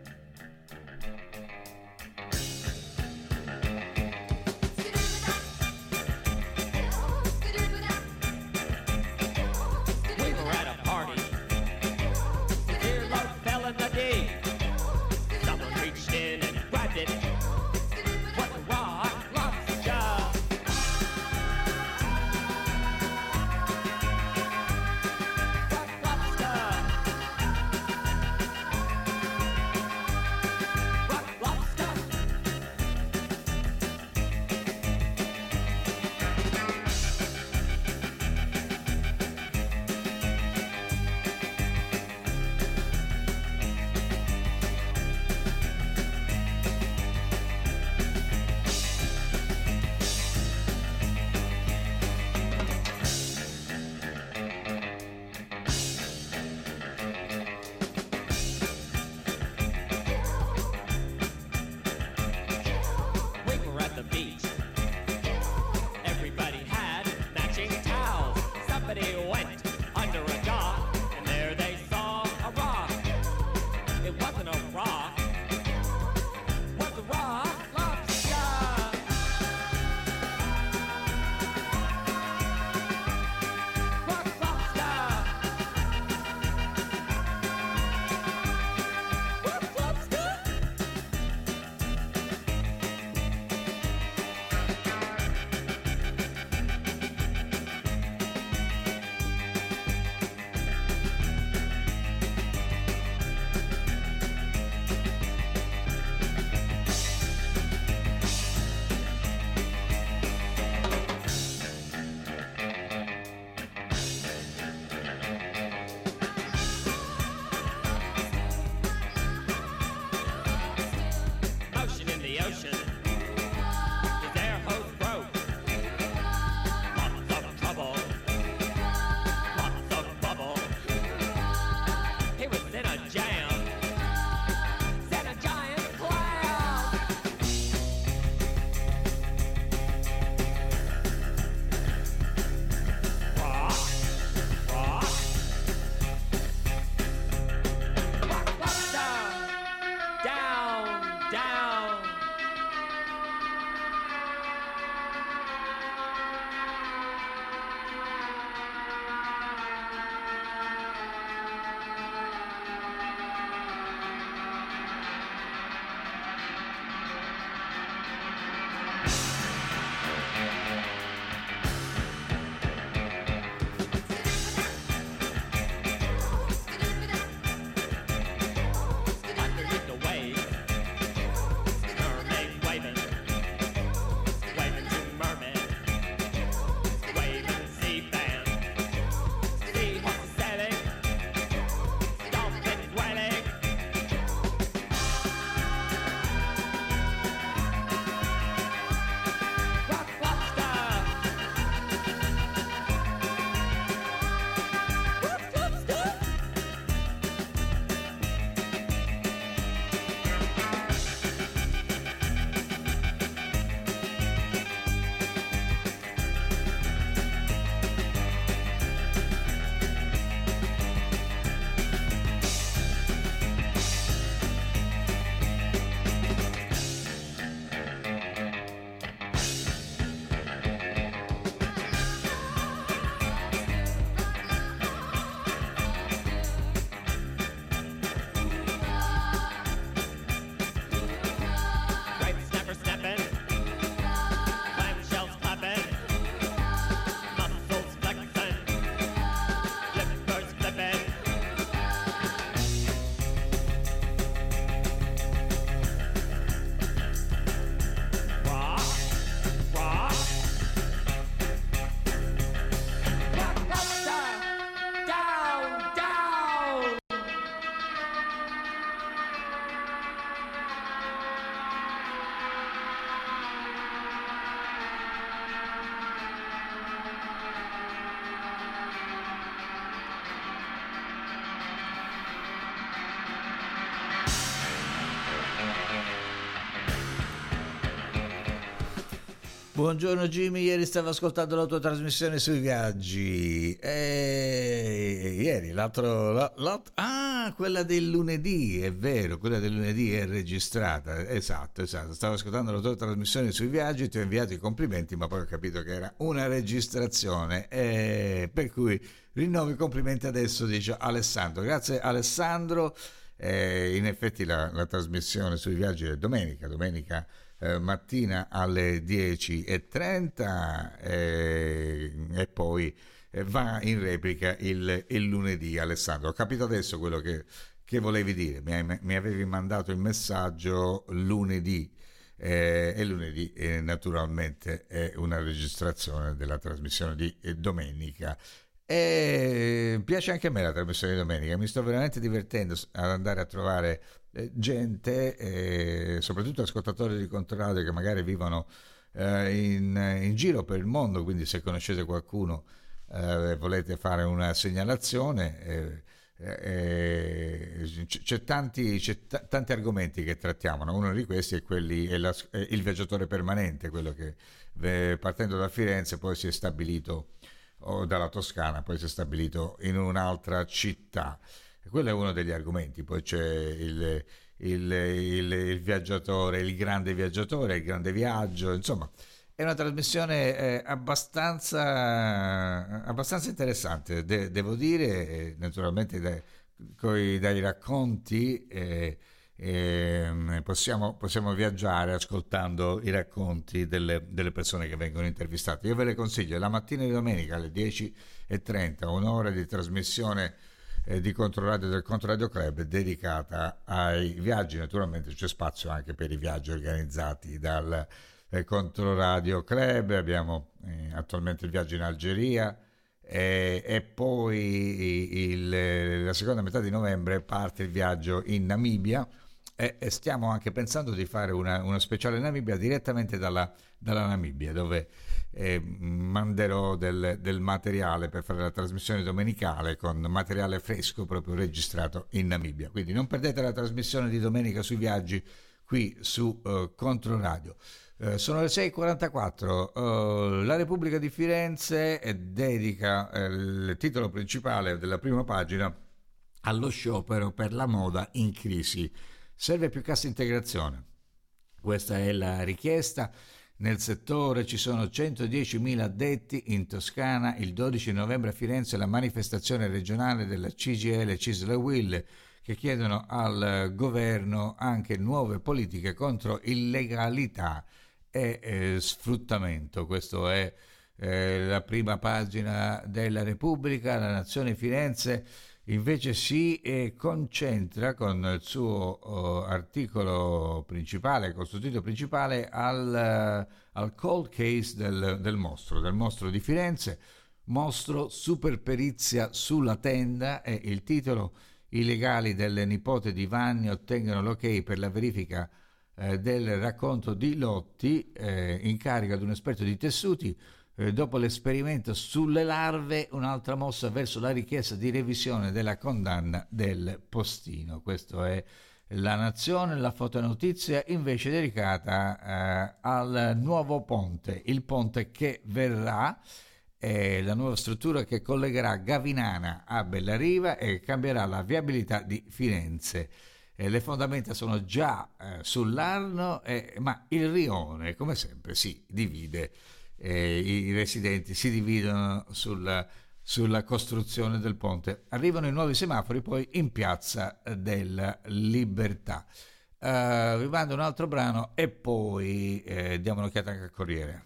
Buongiorno Jimmy, ieri stavo ascoltando la tua trasmissione sui viaggi. E... Ieri, l'altro... l'altro... Ah, quella del lunedì, è vero, quella del lunedì è registrata. Esatto, esatto. Stavo ascoltando la tua trasmissione sui viaggi, ti ho inviato i complimenti, ma poi ho capito che era una registrazione. E... Per cui rinnovo i complimenti adesso, dice Alessandro. Grazie Alessandro. Eh, in effetti la, la trasmissione sui viaggi è domenica, domenica eh, mattina alle dieci e trenta eh, e poi eh, va in replica il, il lunedì. Alessandro, ho capito adesso quello che, che volevi dire, mi, hai, mi avevi mandato il messaggio lunedì eh, e lunedì eh, naturalmente è una registrazione della trasmissione di eh, domenica. E piace anche a me la trasmissione di domenica, mi sto veramente divertendo ad andare a trovare eh, gente, eh, soprattutto ascoltatori di Controradio che magari vivono eh, in, in giro per il mondo, quindi se conoscete qualcuno e eh, volete fare una segnalazione, eh, eh, c'è, tanti, c'è t- tanti argomenti che trattiamo, no? Uno di questi è, quelli, è, la, è il viaggiatore permanente, quello che eh, partendo da Firenze poi si è stabilito, o dalla Toscana, poi si è stabilito in un'altra città. E quello è uno degli argomenti. Poi c'è il, il, il, il viaggiatore, il grande viaggiatore, il grande viaggio, insomma è una trasmissione eh, abbastanza abbastanza interessante, de- devo dire, eh, naturalmente dai, coi, dai racconti eh, eh, possiamo, possiamo viaggiare ascoltando i racconti delle, delle persone che vengono intervistate. Io ve le consiglio, la mattina di domenica alle dieci e trenta, un'ora di trasmissione eh, di Controradio del Controradio Club dedicata ai viaggi. Naturalmente c'è spazio anche per i viaggi organizzati dal eh, Controradio Club. Abbiamo eh, attualmente il viaggio in Algeria e, e poi il, la seconda metà di novembre parte il viaggio in Namibia. E stiamo anche pensando di fare una, una speciale Namibia direttamente dalla, dalla Namibia, dove eh, manderò del, del materiale per fare la trasmissione domenicale con materiale fresco proprio registrato in Namibia. Quindi non perdete la trasmissione di domenica sui viaggi qui su uh, Controradio. Uh, sono le sei e quarantaquattro. Uh, la Repubblica di Firenze dedica uh, il titolo principale della prima pagina allo sciopero per la moda in crisi. Serve più cassa integrazione, questa è la richiesta. Nel settore ci sono centodiecimila addetti. In Toscana il dodici novembre a Firenze la manifestazione regionale della C G I L Cisl e U I L, che chiedono al governo anche nuove politiche contro illegalità e eh, sfruttamento. Questo è eh, la prima pagina della Repubblica. La Nazione Firenze invece si eh, concentra con il suo uh, articolo principale, costituito principale, al, uh, al cold case del, del mostro, del mostro di Firenze. Mostro, super perizia sulla tenda è il titolo. I legali del nipote di Vanni ottengono l'ok per la verifica eh, del racconto di lotti, eh, in carica ad un esperto di tessuti. Dopo l'esperimento sulle larve, un'altra mossa verso la richiesta di revisione della condanna del postino. Questo è La Nazione. La fotonotizia invece dedicata eh, al nuovo ponte, il ponte che verrà, è la nuova struttura che collegherà Gavinana a Bellariva e cambierà la viabilità di Firenze. Eh, le fondamenta sono già eh, sull'Arno, eh, ma il rione, come sempre, si divide. Eh, i residenti si dividono sulla, sulla costruzione del ponte. Arrivano i nuovi semafori poi in Piazza della Libertà. Uh, vi mando un altro brano e poi eh, diamo un'occhiata anche al Corriere.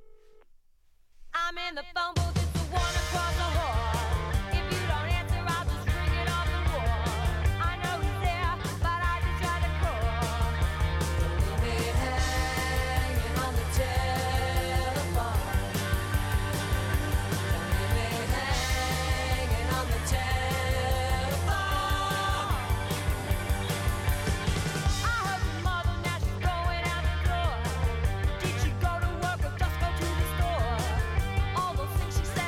I'm in the phone booth, it's the one across the hall. If you don't answer, I'll just ring it off the wall. I know he's there, but I just try to call. Don't leave me hanging on the telephone. Don't leave me hanging on the telephone. I heard your mother, now she's going out the door. Did she go to work or just go to the store? All those things she said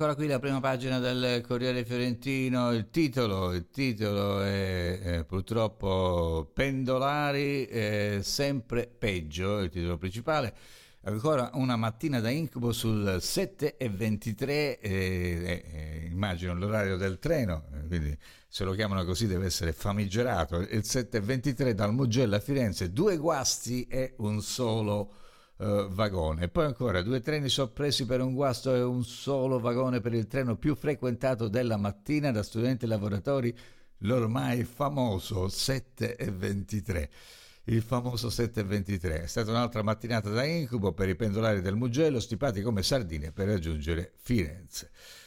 eccola qui la prima pagina del Corriere Fiorentino, il titolo, il titolo è, è purtroppo pendolari, eh, sempre peggio, il titolo principale. Ancora una mattina da incubo sul sette e ventitré, eh, eh, immagino l'orario del treno, quindi se lo chiamano così deve essere famigerato, il sette e ventitré dal Mugello a Firenze, due guasti e un solo uh, vagone. Poi ancora due treni soppressi per un guasto e un solo vagone per il treno più frequentato della mattina da studenti e lavoratori, l'ormai famoso sette e ventitré. Il famoso sette e ventitré è stata un'altra mattinata da incubo per i pendolari del Mugello, stipati come sardine per raggiungere Firenze.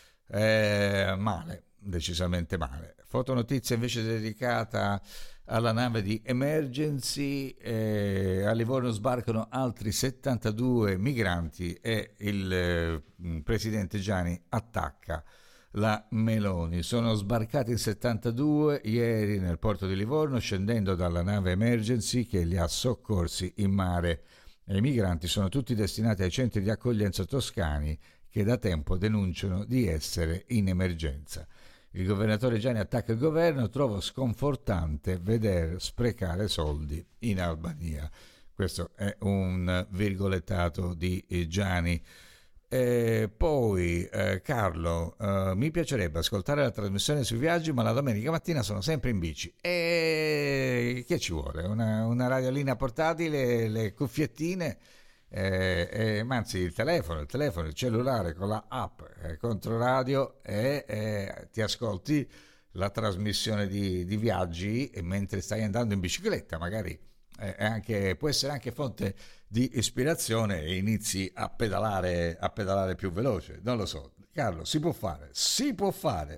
Eh, male, decisamente male. Fotonotizia invece dedicata alla nave di Emergency, eh, a Livorno sbarcano altri settantadue migranti e il eh, presidente Gianni attacca la Meloni. Sono sbarcati in settantadue ieri nel porto di Livorno, scendendo dalla nave Emergency che li ha soccorsi in mare. E i migranti sono tutti destinati ai centri di accoglienza toscani che da tempo denunciano di essere in emergenza. Il governatore Gianni attacca il governo, trovo sconfortante veder sprecare soldi in Albania. Questo è un virgolettato di Gianni. E poi eh, Carlo, eh, mi piacerebbe ascoltare la trasmissione sui viaggi, ma la domenica mattina sono sempre in bici. E che ci vuole? Una, una radiolina portatile, le cuffiettine, eh, eh, ma anzi il telefono, il telefono, il cellulare con la app eh, Controradio e eh, ti ascolti la trasmissione di, di viaggi e mentre stai andando in bicicletta, magari eh, è anche, può essere anche fonte di ispirazione e inizi a pedalare, a pedalare più veloce. Non lo so, Carlo, si può fare, si può fare.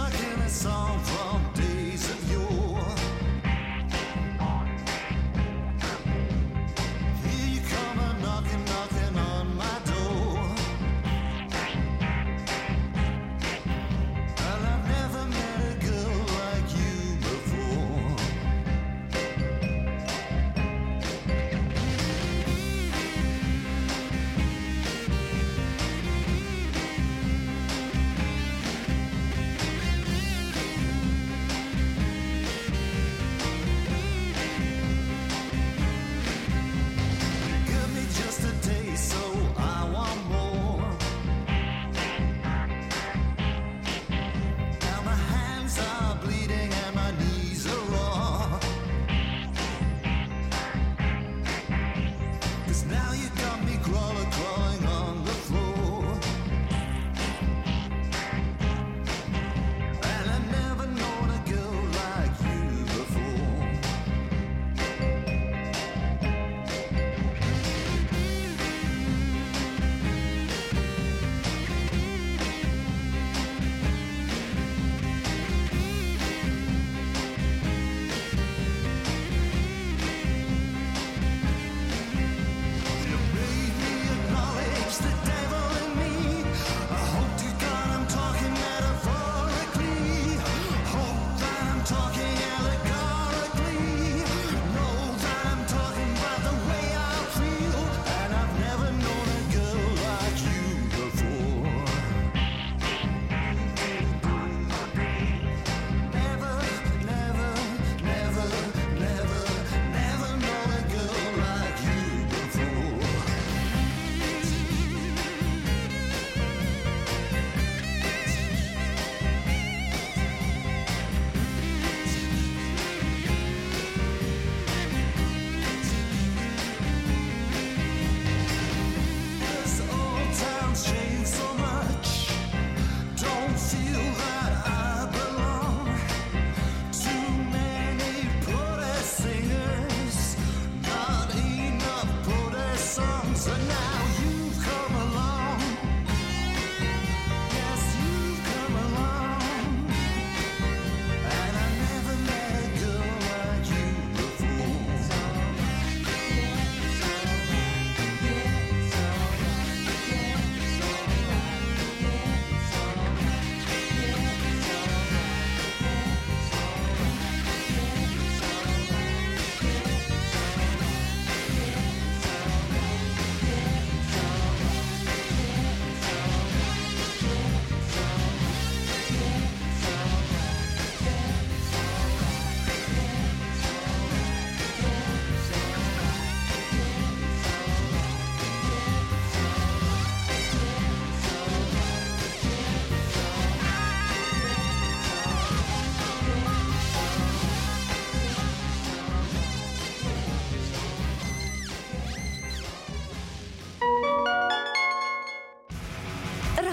Song from days of yore.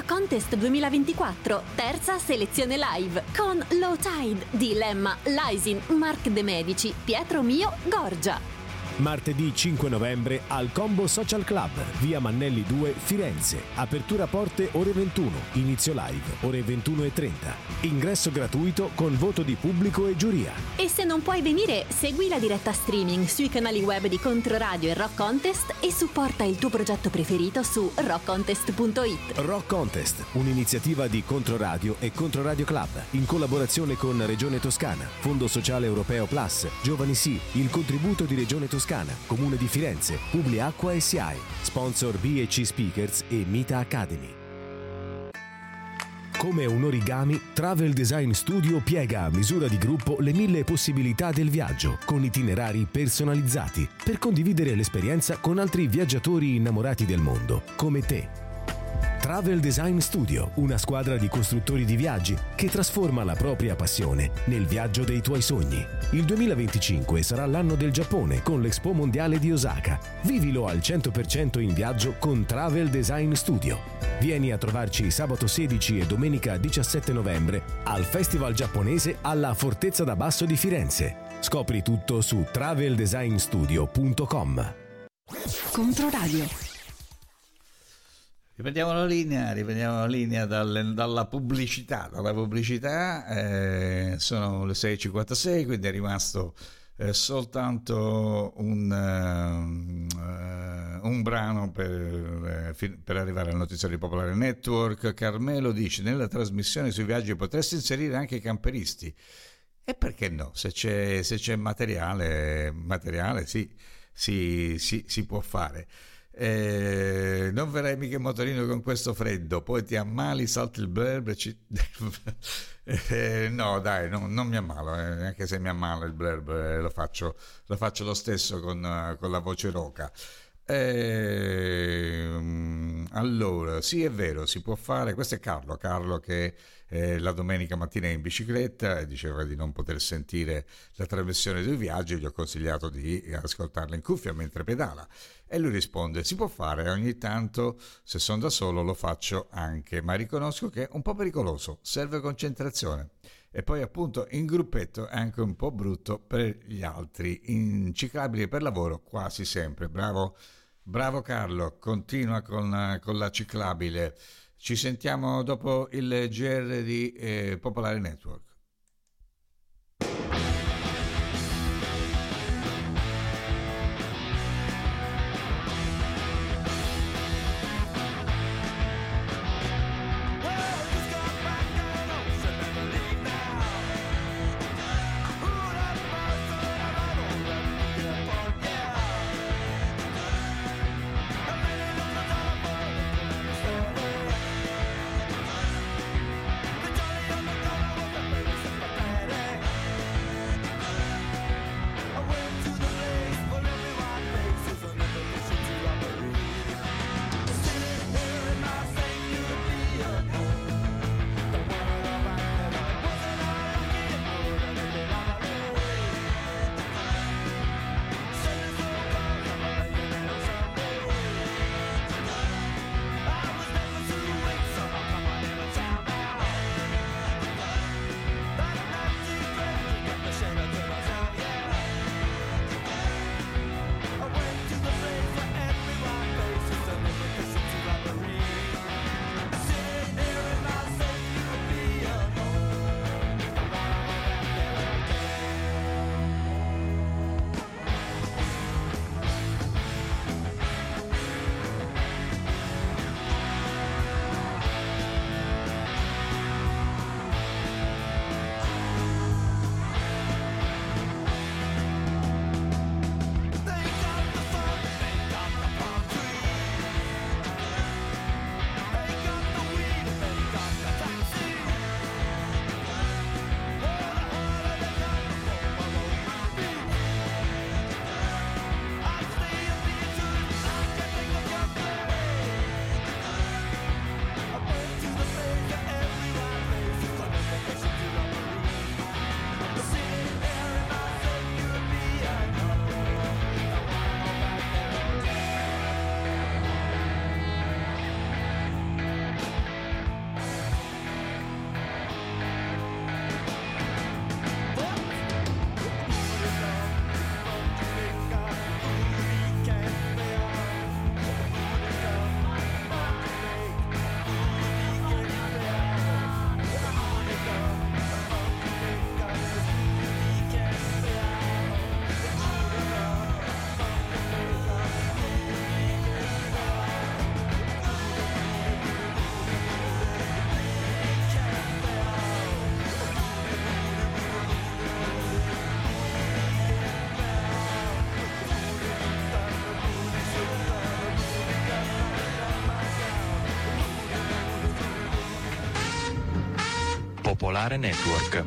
Contest duemilaventiquattro, terza selezione live, con Low Tide di Lemma, Lysin, Mark De Medici, Pietro Mio, Gorgia. Martedì cinque novembre al Combo Social Club, via Mannelli due, Firenze. Apertura porte ore ventuno, inizio live ore ventuno e trenta. Ingresso gratuito con voto di pubblico e giuria. E se non puoi venire, segui la diretta streaming sui canali web di Controradio e Rock Contest e supporta il tuo progetto preferito su rock contest punto it. Rock Contest, un'iniziativa di Controradio e Controradio Club, in collaborazione con Regione Toscana, Fondo Sociale Europeo Plus, Giovani Sì, il contributo di Regione Toscana, Comune di Firenze, Publiacqua S I, sponsor B e C Speakers e Mita Academy. Come un origami, Travel Design Studio piega a misura di gruppo le mille possibilità del viaggio, con itinerari personalizzati, per condividere l'esperienza con altri viaggiatori innamorati del mondo, come te. Travel Design Studio, una squadra di costruttori di viaggi che trasforma la propria passione nel viaggio dei tuoi sogni. Il duemilaventicinque sarà l'anno del Giappone con l'Expo Mondiale di Osaka. Vivilo al cento per cento in viaggio con Travel Design Studio. Vieni a trovarci sabato sedici e domenica diciassette novembre al Festival Giapponese alla Fortezza da Basso di Firenze. Scopri tutto su travel design studio punto com. Controradio. Riprendiamo la linea, riprendiamo la linea dalle, dalla pubblicità. Dalla pubblicità eh, sono le sei e cinquantasei, quindi è rimasto eh, soltanto un, uh, un brano per, uh, per arrivare al notiziario di Popolare Network. Carmelo dice: nella trasmissione sui viaggi potresti inserire anche i camperisti. E perché no? Se c'è, se c'è materiale, materiale sì, sì, sì, si può fare. Eh, non verrai mica in motorino con questo freddo, poi ti ammali, salti il blurb e ci... eh, no dai, no, non mi ammalo, eh, anche se mi ammalo il blurb eh, lo, faccio, lo faccio lo stesso con, uh, con la voce roca. Eh, allora sì, è vero, si può fare. Questo è Carlo Carlo che eh, la domenica mattina è in bicicletta e diceva di non poter sentire la trasmissione dei viaggi. Gli ho consigliato di ascoltarla in cuffia mentre pedala e lui risponde: si può fare, ogni tanto se sono da solo lo faccio anche, ma riconosco che è un po' pericoloso, serve concentrazione e poi appunto in gruppetto è anche un po' brutto per gli altri. In ciclabili per lavoro quasi sempre. Bravo Bravo Carlo, continua con, con la ciclabile. Ci sentiamo dopo il G R di eh, Popolare Network. Thank you. Popolare Network.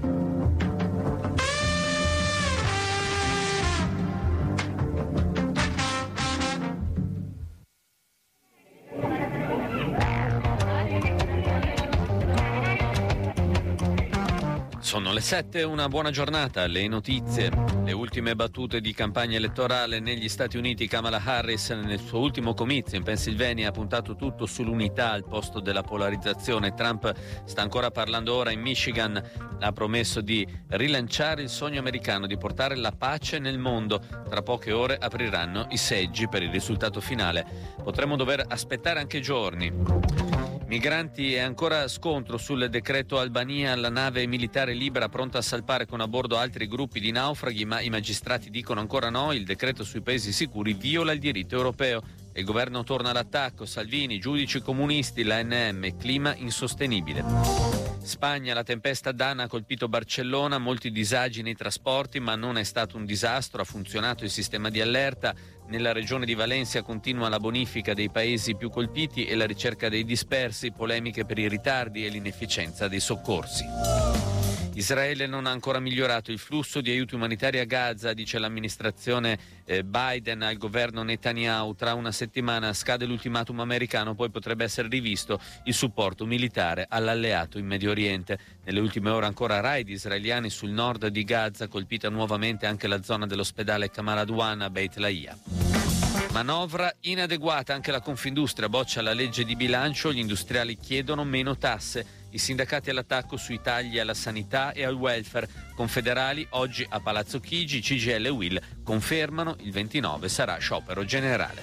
Sono le sette, una buona giornata, le notizie, le ultime battute di campagna elettorale negli Stati Uniti. Kamala Harris nel suo ultimo comizio in Pennsylvania ha puntato tutto sull'unità al posto della polarizzazione. Trump sta ancora parlando ora in Michigan, ha promesso di rilanciare il sogno americano, di portare la pace nel mondo. Tra poche ore apriranno i seggi per il risultato finale. Potremmo dover aspettare anche giorni. Migranti e ancora scontro sul decreto Albania, la nave militare libera pronta a salpare con a bordo altri gruppi di naufraghi, ma i magistrati dicono ancora no, il decreto sui paesi sicuri viola il diritto europeo. Il governo torna all'attacco, Salvini, giudici comunisti, l'A N M, clima insostenibile. Spagna, la tempesta Dana ha colpito Barcellona, molti disagi nei trasporti, ma non è stato un disastro, ha funzionato il sistema di allerta. Nella regione di Valencia continua la bonifica dei paesi più colpiti e la ricerca dei dispersi, polemiche per i ritardi e l'inefficienza dei soccorsi. Israele non ha ancora migliorato il flusso di aiuti umanitari a Gaza, dice l'amministrazione eh, Biden al governo Netanyahu. Tra una settimana scade l'ultimatum americano, poi potrebbe essere rivisto il supporto militare all'alleato in Medio Oriente. Nelle ultime ore ancora raid israeliani sul nord di Gaza, colpita nuovamente anche la zona dell'ospedale Kamal Adwan a Beit Lahiya. Manovra inadeguata, anche la Confindustria boccia la legge di bilancio, gli industriali chiedono meno tasse. I sindacati all'attacco sui tagli alla sanità e al welfare. Confederali oggi a Palazzo Chigi, C G I L e U I L confermano il ventinove sarà sciopero generale.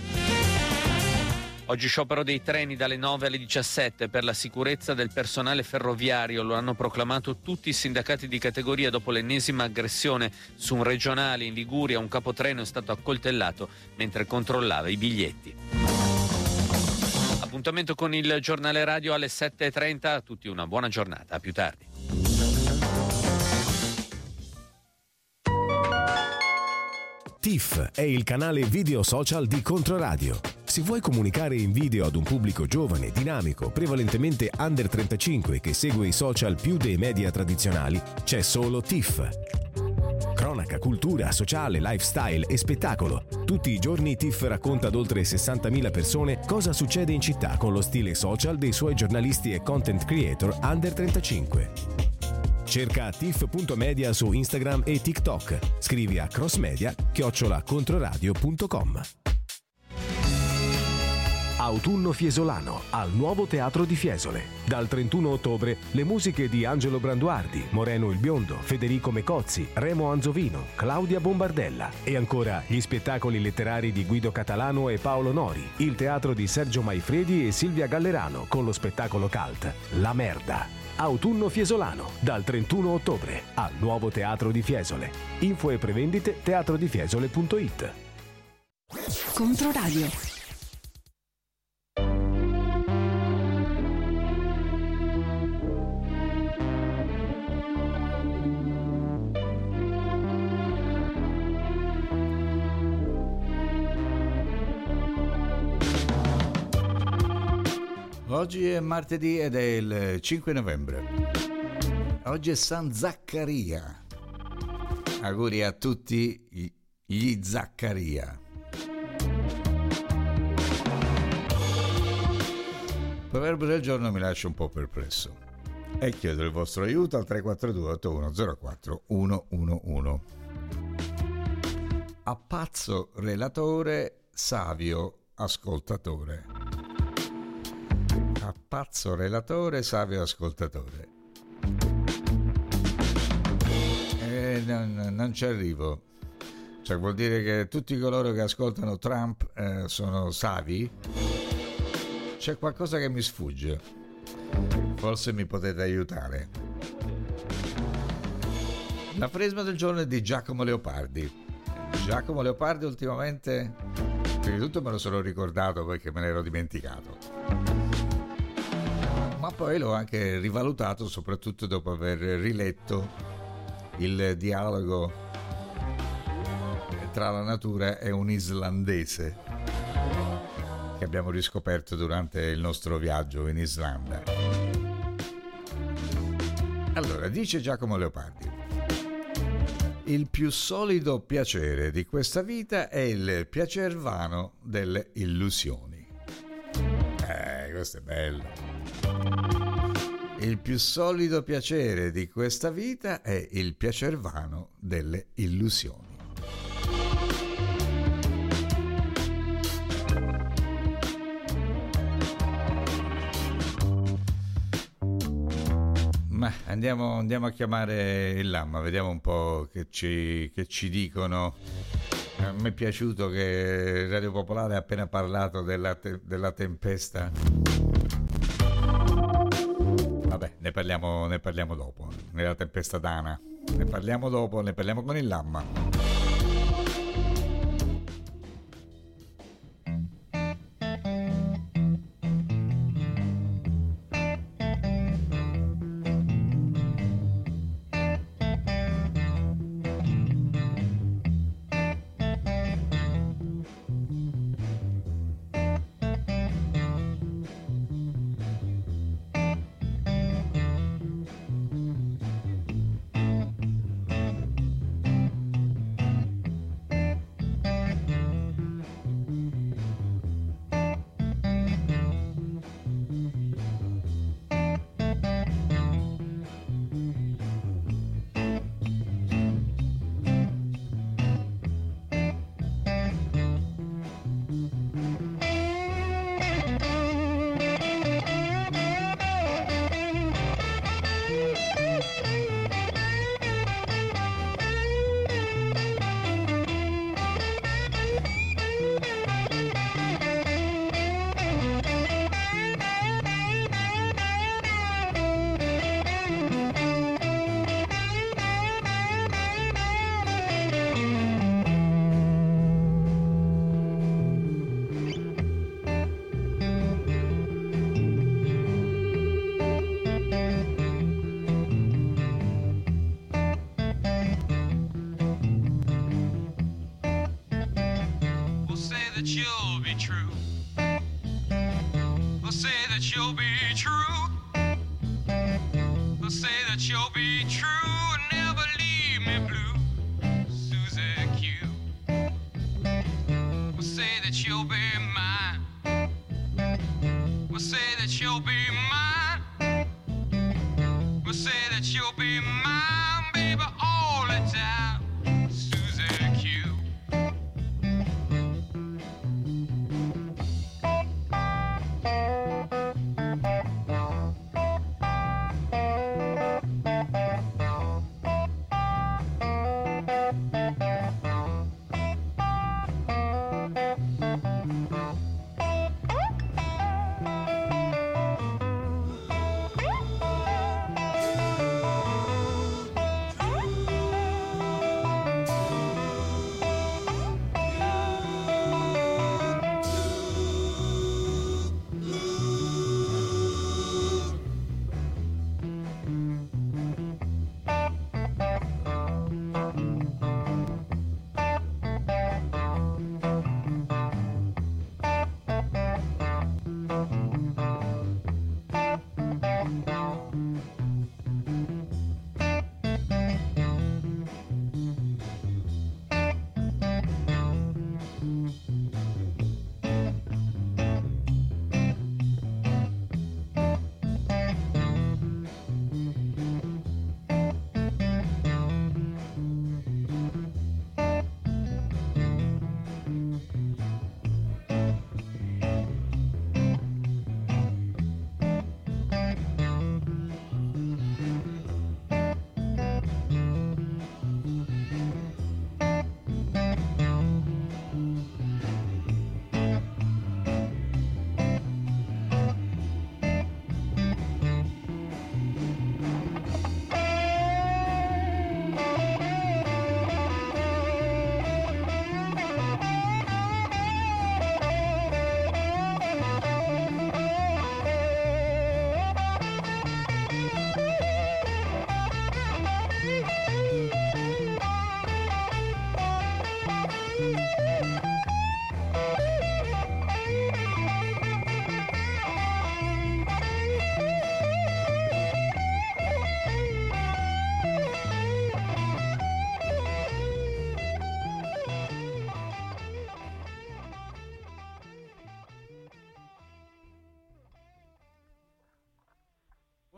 Oggi sciopero dei treni dalle nove alle diciassette per la sicurezza del personale ferroviario, lo hanno proclamato tutti i sindacati di categoria dopo l'ennesima aggressione su un regionale in Liguria. Un capotreno è stato accoltellato mentre controllava i biglietti. Appuntamento con il giornale radio alle sette e trenta, a tutti una buona giornata, a più tardi. T I F è il canale video social di Controradio. Se vuoi comunicare in video ad un pubblico giovane, dinamico, prevalentemente under trentacinque che segue i social più dei media tradizionali, c'è solo T I F. Cronaca, cultura, sociale, lifestyle e spettacolo. Tutti i giorni T I F racconta ad oltre sessantamila persone cosa succede in città con lo stile social dei suoi giornalisti e content creator under trentacinque. Cerca tif punto media su Instagram e TikTok. Scrivi a crossmedia chiocciola controradio punto com. Autunno Fiesolano al Nuovo Teatro di Fiesole. Dal trentuno ottobre le musiche di Angelo Branduardi, Moreno il Biondo, Federico Mecozzi, Remo Anzovino, Claudia Bombardella e ancora gli spettacoli letterari di Guido Catalano e Paolo Nori, il teatro di Sergio Maifredi e Silvia Gallerano con lo spettacolo cult La Merda. Autunno Fiesolano dal trentuno ottobre al Nuovo Teatro di Fiesole. Info e prevendite teatro di fiesole punto it. Controradio. Oggi è martedì ed è il cinque novembre. Oggi è San Zaccaria. Auguri a tutti gli Zaccaria. Il proverbio del giorno mi lascia un po' perplesso e chiedo il vostro aiuto al tre quattro due otto uno zero quattro uno uno uno. A pazzo relatore, savio ascoltatore. A pazzo relatore, savio ascoltatore. E non, non ci arrivo. Cioè, vuol dire che tutti coloro che ascoltano Trump eh, sono savi? C'è qualcosa che mi sfugge. Forse mi potete aiutare. L'aforisma del giorno è di Giacomo Leopardi. Giacomo Leopardi ultimamente, prima di tutto me lo sono ricordato perché me l'ero dimenticato. Ma poi l'ho anche rivalutato, soprattutto dopo aver riletto il dialogo tra la natura e un islandese che abbiamo riscoperto durante il nostro viaggio in Islanda. Allora, dice Giacomo Leopardi: il più solido piacere di questa vita è il piacer vano delle illusioni. Eh, questo è bello. Il più solido piacere di questa vita è il piacer vano delle illusioni. Ma andiamo, andiamo a chiamare il Lamma, vediamo un po' che ci, che ci dicono. A me è piaciuto che Radio Popolare ha appena parlato della, te, della tempesta. Vabbè, ne parliamo, ne parliamo dopo, della tempesta Dana. Ne parliamo dopo, ne parliamo con il Lamma.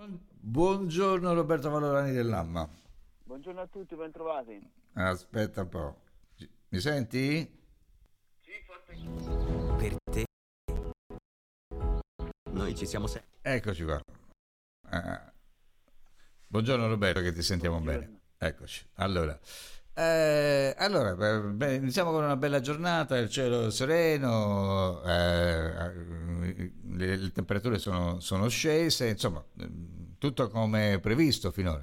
Buongiorno Roberto Valorani dell'Amma. Buongiorno a tutti, ben trovati. Aspetta un po'. Mi senti? Per te noi ci siamo sempre. Eccoci qua. Eh, buongiorno Roberto, che ti sentiamo bene. Eccoci. Allora, eh, allora beh, iniziamo con una bella giornata, il cielo sereno, eh, le, le temperature sono, sono scese, insomma, tutto come previsto finora.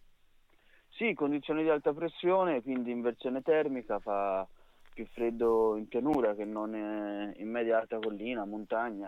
Sì, condizioni di alta pressione, quindi inversione termica, fa più freddo in pianura che non in media alta collina, montagna.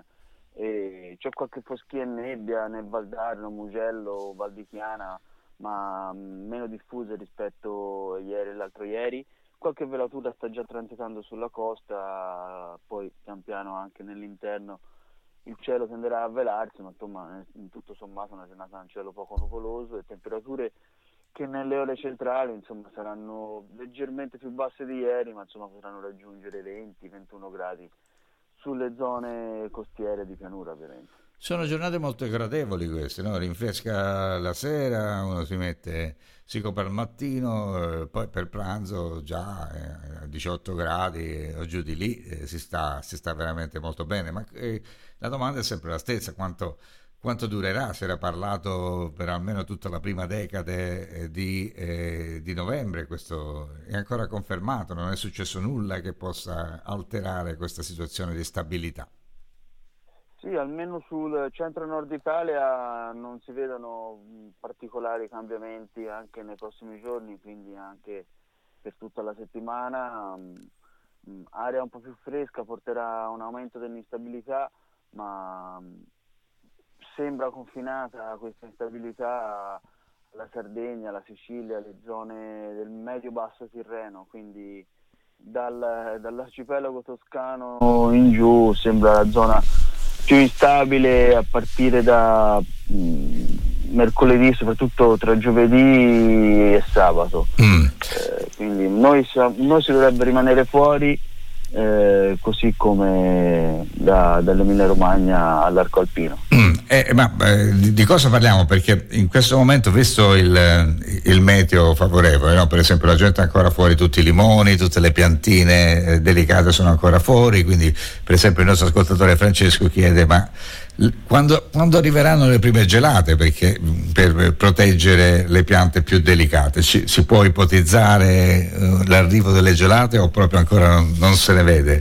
E c'è qualche foschia e nebbia nel Valdarno, Mugello, Val di Chiana, ma meno diffuse rispetto a ieri e l'altro ieri. Qualche velatura sta già transitando sulla costa, poi pian piano anche nell'interno il cielo tenderà a velarsi, ma insomma in tutto sommato una giornata in cielo poco nuvoloso e temperature che nelle ore centrali insomma saranno leggermente più basse di ieri, ma insomma potranno raggiungere venti ventuno gradi sulle zone costiere di pianura ovviamente. Sono giornate molto gradevoli queste, no? Rinfresca la sera, uno si mette, si copre al mattino, eh, poi per pranzo già eh, a diciotto gradi o giù di lì eh, si, sta, si sta veramente molto bene, ma eh, la domanda è sempre la stessa, quanto, quanto durerà? Si era parlato per almeno tutta la prima decade eh, di, eh, di novembre, questo è ancora confermato, non è successo nulla che possa alterare questa situazione di stabilità. Sì, almeno sul centro-nord Italia non si vedono particolari cambiamenti anche nei prossimi giorni, quindi anche per tutta la settimana. Aria un po' più fresca porterà a un aumento dell'instabilità, ma sembra confinata questa instabilità alla Sardegna, alla Sicilia, alle zone del medio-basso Tirreno, quindi dal, dall'arcipelago toscano in giù sembra la zona più instabile a partire da mh, mercoledì, soprattutto tra giovedì e sabato. Mm. Eh, quindi noi, noi si dovrebbe rimanere fuori, eh, così come da, dall'Emilia Romagna all'Arco Alpino. Mm. Eh, ma eh, di, di cosa parliamo? Perché in questo momento, visto il, il meteo favorevole, no? Per esempio la gente è ancora fuori, tutti i limoni, tutte le piantine eh, delicate sono ancora fuori, quindi per esempio il nostro ascoltatore Francesco chiede ma l- quando, quando arriveranno le prime gelate, perché per, per proteggere le piante più delicate ci, si può ipotizzare eh, l'arrivo delle gelate o proprio ancora non, non se ne vede?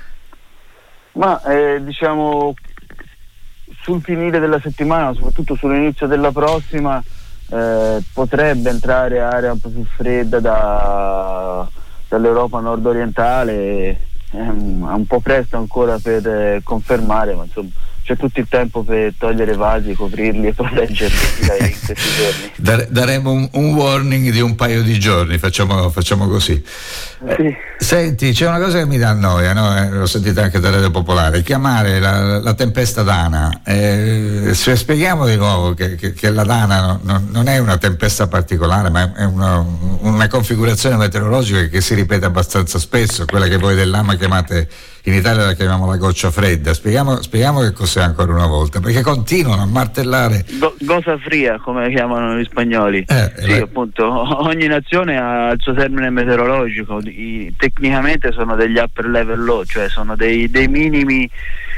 Ma eh, diciamo sul finire della settimana, soprattutto sull'inizio della prossima, eh, potrebbe entrare area un po' più fredda da, dall'Europa nord-orientale. È un, è un po' presto ancora per eh, confermare, ma insomma c'è tutto il tempo per togliere vasi, coprirli e proteggerli dai, in questi giorni. Dare, daremo un, un warning di un paio di giorni, facciamo, facciamo così. Sì. Eh, senti, c'è una cosa che mi dà noia, no? eh, l'ho sentita anche da Radio Popolare, chiamare la, la tempesta Dana. Eh, se spieghiamo di nuovo che, che, che la Dana non, non è una tempesta particolare, ma è una, una configurazione meteorologica che si ripete abbastanza spesso, quella che voi dell'Ama chiamate, in Italia la chiamiamo la goccia fredda. Spieghiamo, spieghiamo che cos'è ancora una volta, perché continuano a martellare. Go- Goza fria, come chiamano gli spagnoli. Eh, sì, beh. Appunto, ogni nazione ha il suo termine meteorologico. I, tecnicamente sono degli upper level low, cioè sono dei, dei minimi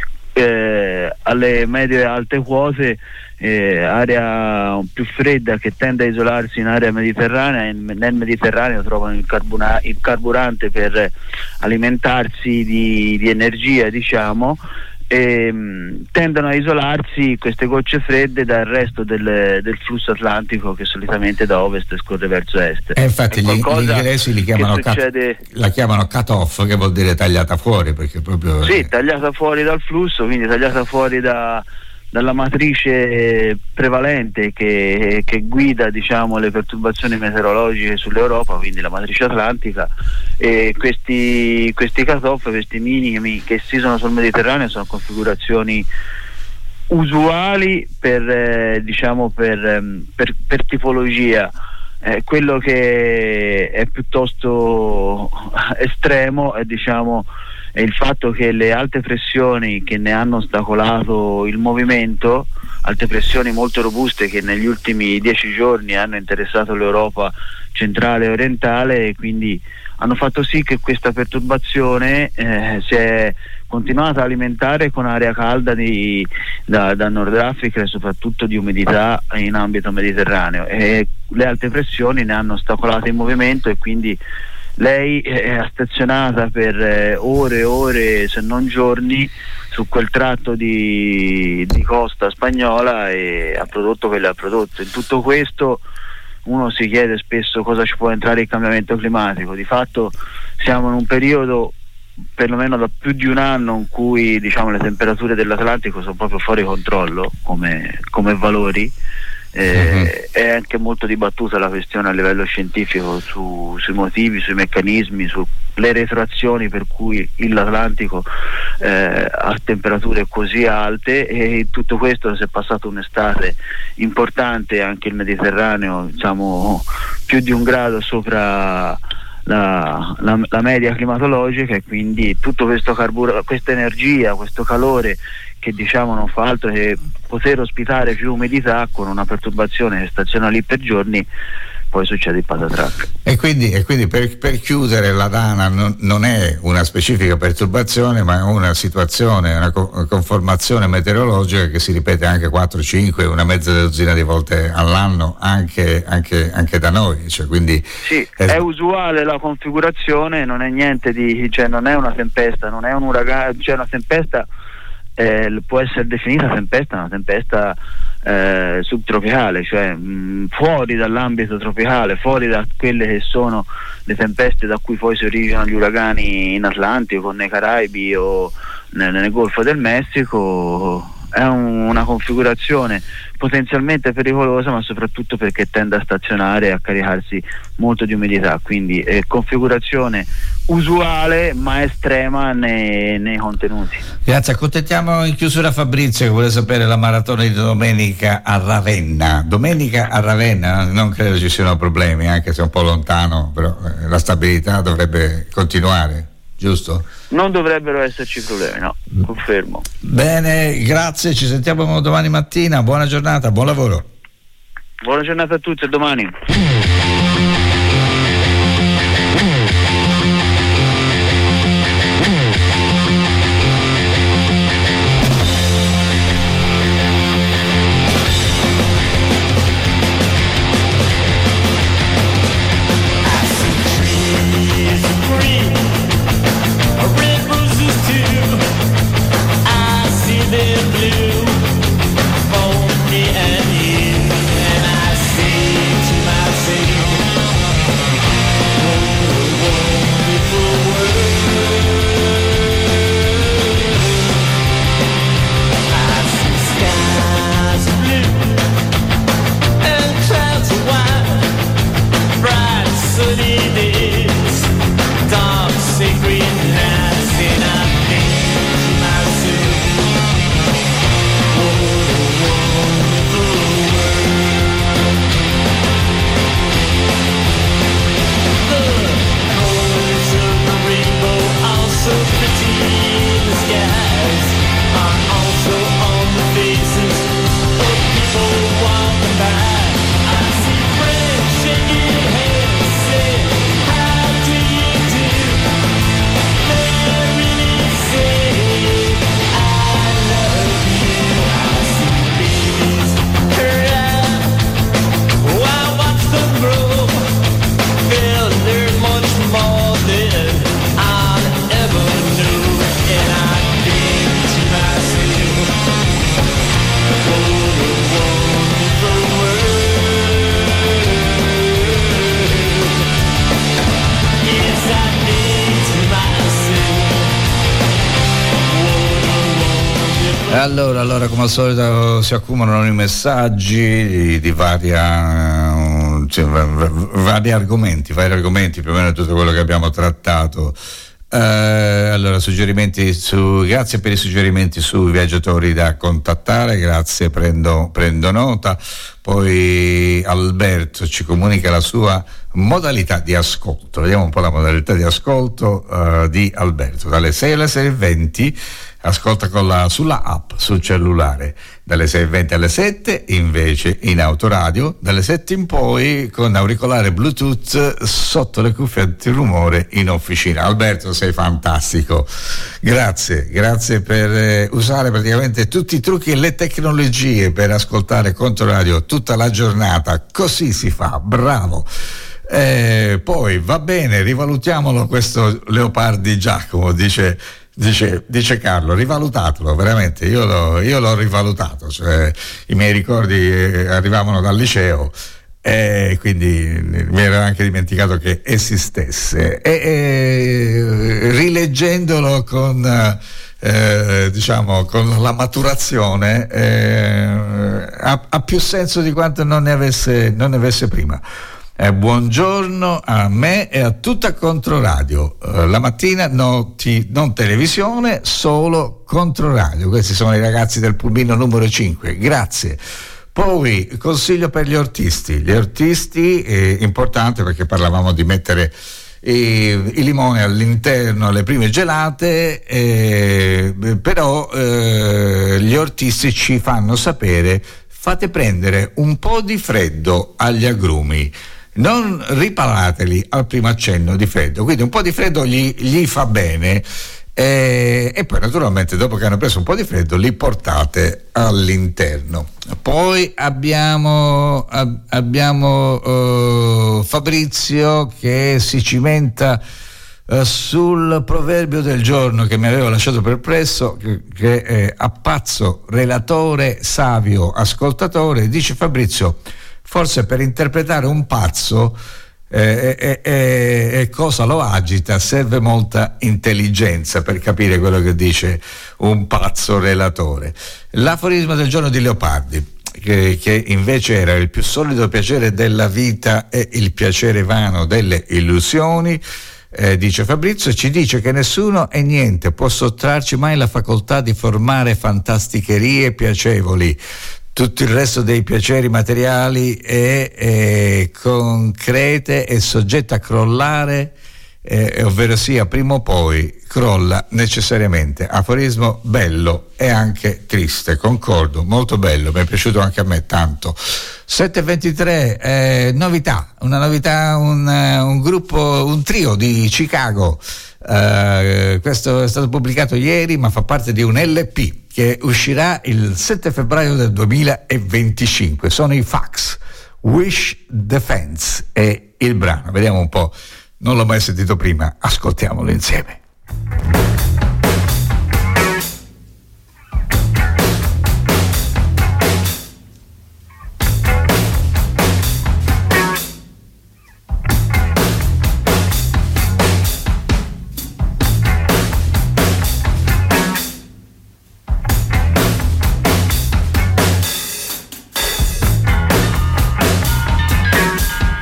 eh, alle medie e alte quote, eh, area più fredda che tende a isolarsi in area mediterranea. In, nel Mediterraneo trovano il, carbuna, il carburante per alimentarsi di, di energia, diciamo, e mh, tendono a isolarsi queste gocce fredde dal resto del, del flusso atlantico che solitamente da ovest scorre verso est. E infatti gli, gli inglesi li chiamano succede... cut, la chiamano cut off, che vuol dire tagliata fuori, perché proprio sì, è... tagliata fuori dal flusso, quindi tagliata fuori da dalla matrice prevalente che, che guida, diciamo, le perturbazioni meteorologiche sull'Europa, quindi la matrice atlantica, e questi, questi cut-off, questi minimi che si sono sul Mediterraneo sono configurazioni usuali per, eh, diciamo per, per, per tipologia. Eh, quello che è piuttosto estremo è, diciamo, è il fatto che le alte pressioni che ne hanno ostacolato il movimento, alte pressioni molto robuste che negli ultimi dieci giorni hanno interessato l'Europa centrale e orientale, e quindi hanno fatto sì che questa perturbazione eh, si è continuata a alimentare con aria calda di, da, da Nord Africa e soprattutto di umidità in ambito mediterraneo, e le alte pressioni ne hanno ostacolato il movimento, e quindi lei è stazionata per eh, ore e ore, se non giorni, su quel tratto di, di costa spagnola, e ha prodotto quello che ha prodotto. In tutto questo uno si chiede spesso cosa ci può entrare il cambiamento climatico. Di fatto siamo in un periodo, perlomeno da più di un anno, in cui diciamo le temperature dell'Atlantico sono proprio fuori controllo come, come valori. Eh, uh-huh. È anche molto dibattuta la questione a livello scientifico su, sui motivi, sui meccanismi, sulle retroazioni per cui l'Atlantico eh, ha temperature così alte, e in tutto questo si è passato un'estate importante, anche il Mediterraneo diciamo più di un grado sopra la, la, la media climatologica, e quindi tutto questo carburo, questa energia, questo calore che diciamo non fa altro che poter ospitare più umidità, con una perturbazione che staziona lì per giorni, poi succede il patatrac. E quindi, e quindi per, per chiudere, la Dana non, non è una specifica perturbazione, ma è una situazione, una co- conformazione meteorologica che si ripete anche quattro, cinque, una mezza dozzina di volte all'anno, anche, anche, anche da noi. Cioè, quindi sì, è... è usuale la configurazione, non è niente di, cioè non è una tempesta, non è un uragano, cioè una tempesta eh, può essere definita tempesta, una tempesta Eh, subtropicale, cioè mh, fuori dall'ambito tropicale, fuori da quelle che sono le tempeste da cui poi si originano gli uragani in Atlantico, nei Caraibi o nel, nel Golfo del Messico. È un, una configurazione potenzialmente pericolosa, ma soprattutto perché tende a stazionare e a caricarsi molto di umidità, quindi è configurazione usuale ma estrema nei, nei contenuti. Grazie, accontentiamo in chiusura Fabrizio che vuole sapere la maratona di domenica a Ravenna. Domenica a Ravenna non credo ci siano problemi, anche se è un po' lontano, però la stabilità dovrebbe continuare, giusto? Non dovrebbero esserci problemi, no, confermo. Bene, grazie, ci sentiamo domani mattina, buona giornata, buon lavoro. Buona giornata a tutti, a domani. Allora, allora, come al solito si accumulano i messaggi di, di varia, cioè, vari argomenti, vari argomenti, più o meno tutto quello che abbiamo trattato. Eh, allora, suggerimenti su, grazie per i suggerimenti sui viaggiatori da contattare, grazie, prendo, prendo nota. Poi Alberto ci comunica la sua modalità di ascolto. Vediamo un po' la modalità di ascolto uh, di Alberto. Dalle sei alle sei e venti ascolta con la, sulla app, sul cellulare. Dalle sei e venti alle sette invece in autoradio, dalle sette in poi con auricolare Bluetooth sotto le cuffie antirumore in officina. Alberto, sei fantastico, grazie, grazie per eh, usare praticamente tutti i trucchi e le tecnologie per ascoltare Controradio tutta la giornata, così si fa, bravo. Eh, poi va bene, rivalutiamolo questo Leopardi Giacomo, dice Dice, dice Carlo, rivalutatelo, veramente, io l'ho, io l'ho rivalutato, cioè, i miei ricordi arrivavano dal liceo e quindi mi ero anche dimenticato che esistesse e, e rileggendolo con, eh, diciamo, con la maturazione eh, ha, ha più senso di quanto non ne avesse, non ne avesse prima. Eh, buongiorno a me e a tutta Controradio. Eh, la mattina noti, non televisione, solo Controradio. Questi sono i ragazzi del pulmino numero cinque. Grazie. Poi consiglio per gli ortisti. Gli ortisti è importante perché parlavamo di mettere i, i limoni all'interno alle prime gelate, eh, però eh, gli ortisti ci fanno sapere: fate prendere un po' di freddo agli agrumi. Non riparateli al primo accenno di freddo, quindi un po' di freddo gli, gli fa bene e, e poi naturalmente dopo che hanno preso un po' di freddo li portate all'interno. Poi abbiamo, ab, abbiamo uh, Fabrizio che si cimenta uh, sul proverbio del giorno che mi aveva lasciato perplesso, che, che è a pazzo relatore, savio ascoltatore. Dice Fabrizio: forse per interpretare un pazzo eh, eh, eh, eh, cosa lo agita serve molta intelligenza per capire quello che dice un pazzo relatore. L'aforisma del giorno di Leopardi, che, che invece era: il più solido piacere della vita è il piacere vano delle illusioni. Eh, dice Fabrizio, ci dice che nessuno e niente può sottrarci mai la facoltà di formare fantasticherie piacevoli. Tutto il resto dei piaceri materiali è, è concrete e soggetta a crollare, eh, ovvero sia prima o poi crolla necessariamente. Aforismo bello e anche triste, concordo, molto bello, mi è piaciuto anche a me tanto. sette e ventitré, eh, novità, una novità, un, un gruppo, un trio di Chicago. Uh, questo è stato pubblicato ieri, ma fa parte di un L P che uscirà il sette febbraio del duemilaventicinque. Sono i Fax. Wish Defense è il brano, vediamo un po', non l'ho mai sentito prima, ascoltiamolo insieme.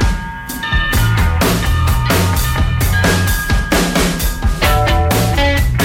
Thank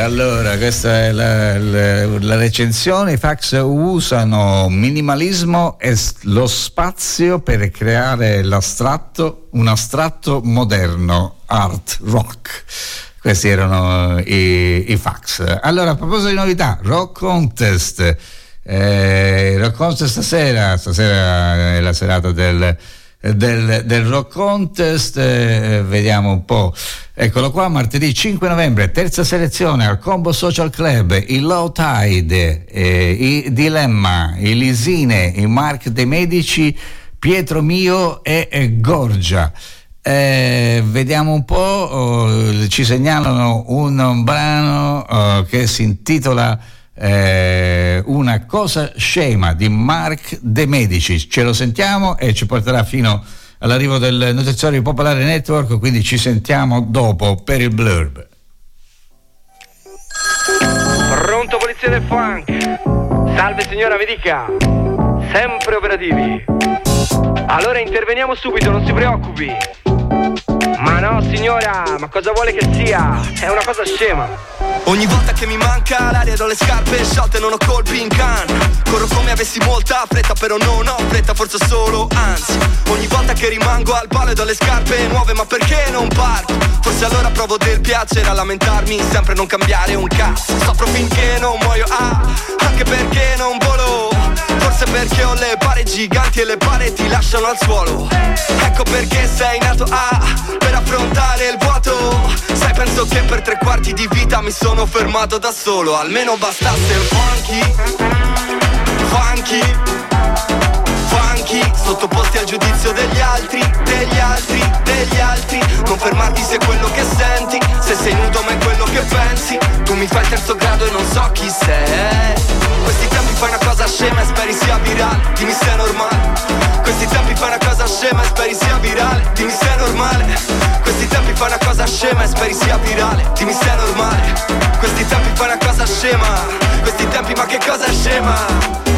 allora, questa è la, la, la recensione. I fax usano minimalismo e s- lo spazio per creare l'astratto, un astratto moderno, art rock. Questi erano i, i fax. Allora, a proposito di novità, Rock Contest. Eh, Rock Contest stasera, stasera è la serata del, del, del Rock Contest, eh, vediamo un po'. Eccolo qua, martedì cinque novembre, terza selezione al Combo Social Club, i Low Tide, eh, i Dilemma, i Lisine, i Mark De Medici, Pietro Mio e, e Gorgia. Eh, vediamo un po', oh, ci segnalano un, un brano oh, che si intitola eh, Una cosa scema di Mark De Medici. Ce lo sentiamo e ci porterà fino all'arrivo del Notizionario Popolare Network, quindi ci sentiamo dopo per il blurb. Pronto, polizia del funk? Salve signora, mi dica. Sempre operativi. Allora interveniamo subito, non si preoccupi. Ma no signora, ma cosa vuole che sia? È una cosa scema. Ogni volta che mi manca l'aria do le scarpe sciolte, non ho colpi in canna. Corro come avessi molta fretta, però non ho fretta, forse solo ansia. Ogni volta che rimango al palo e do le scarpe nuove, ma perché non parto? Forse allora provo del piacere a lamentarmi, sempre non cambiare un cazzo. Soffro finché non muoio, ah, anche perché non volo. Forse perché ho le pare giganti e le pareti lasciano al suolo. Ecco perché sei nato, ah, per affrontare il vuoto. Sai, penso che per tre quarti di vita mi sono fermato da solo. Almeno bastasse il funky, funky, funky, sottoposti al giudizio degli altri, degli altri, degli altri. Non fermarti se è quello che senti, se sei nudo ma è quello che pensi. Tu mi fai il terzo grado e non so chi sei. Questi tempi fai una cosa scema e speri sia virale, dimmi se è normale. Questi tempi fai una cosa scema e speri sia virale, dimmi se è normale. Questi tempi fai una cosa scema e speri sia virale, dimmi se è normale. Questi tempi fai una cosa scema, questi tempi ma che cosa è scema?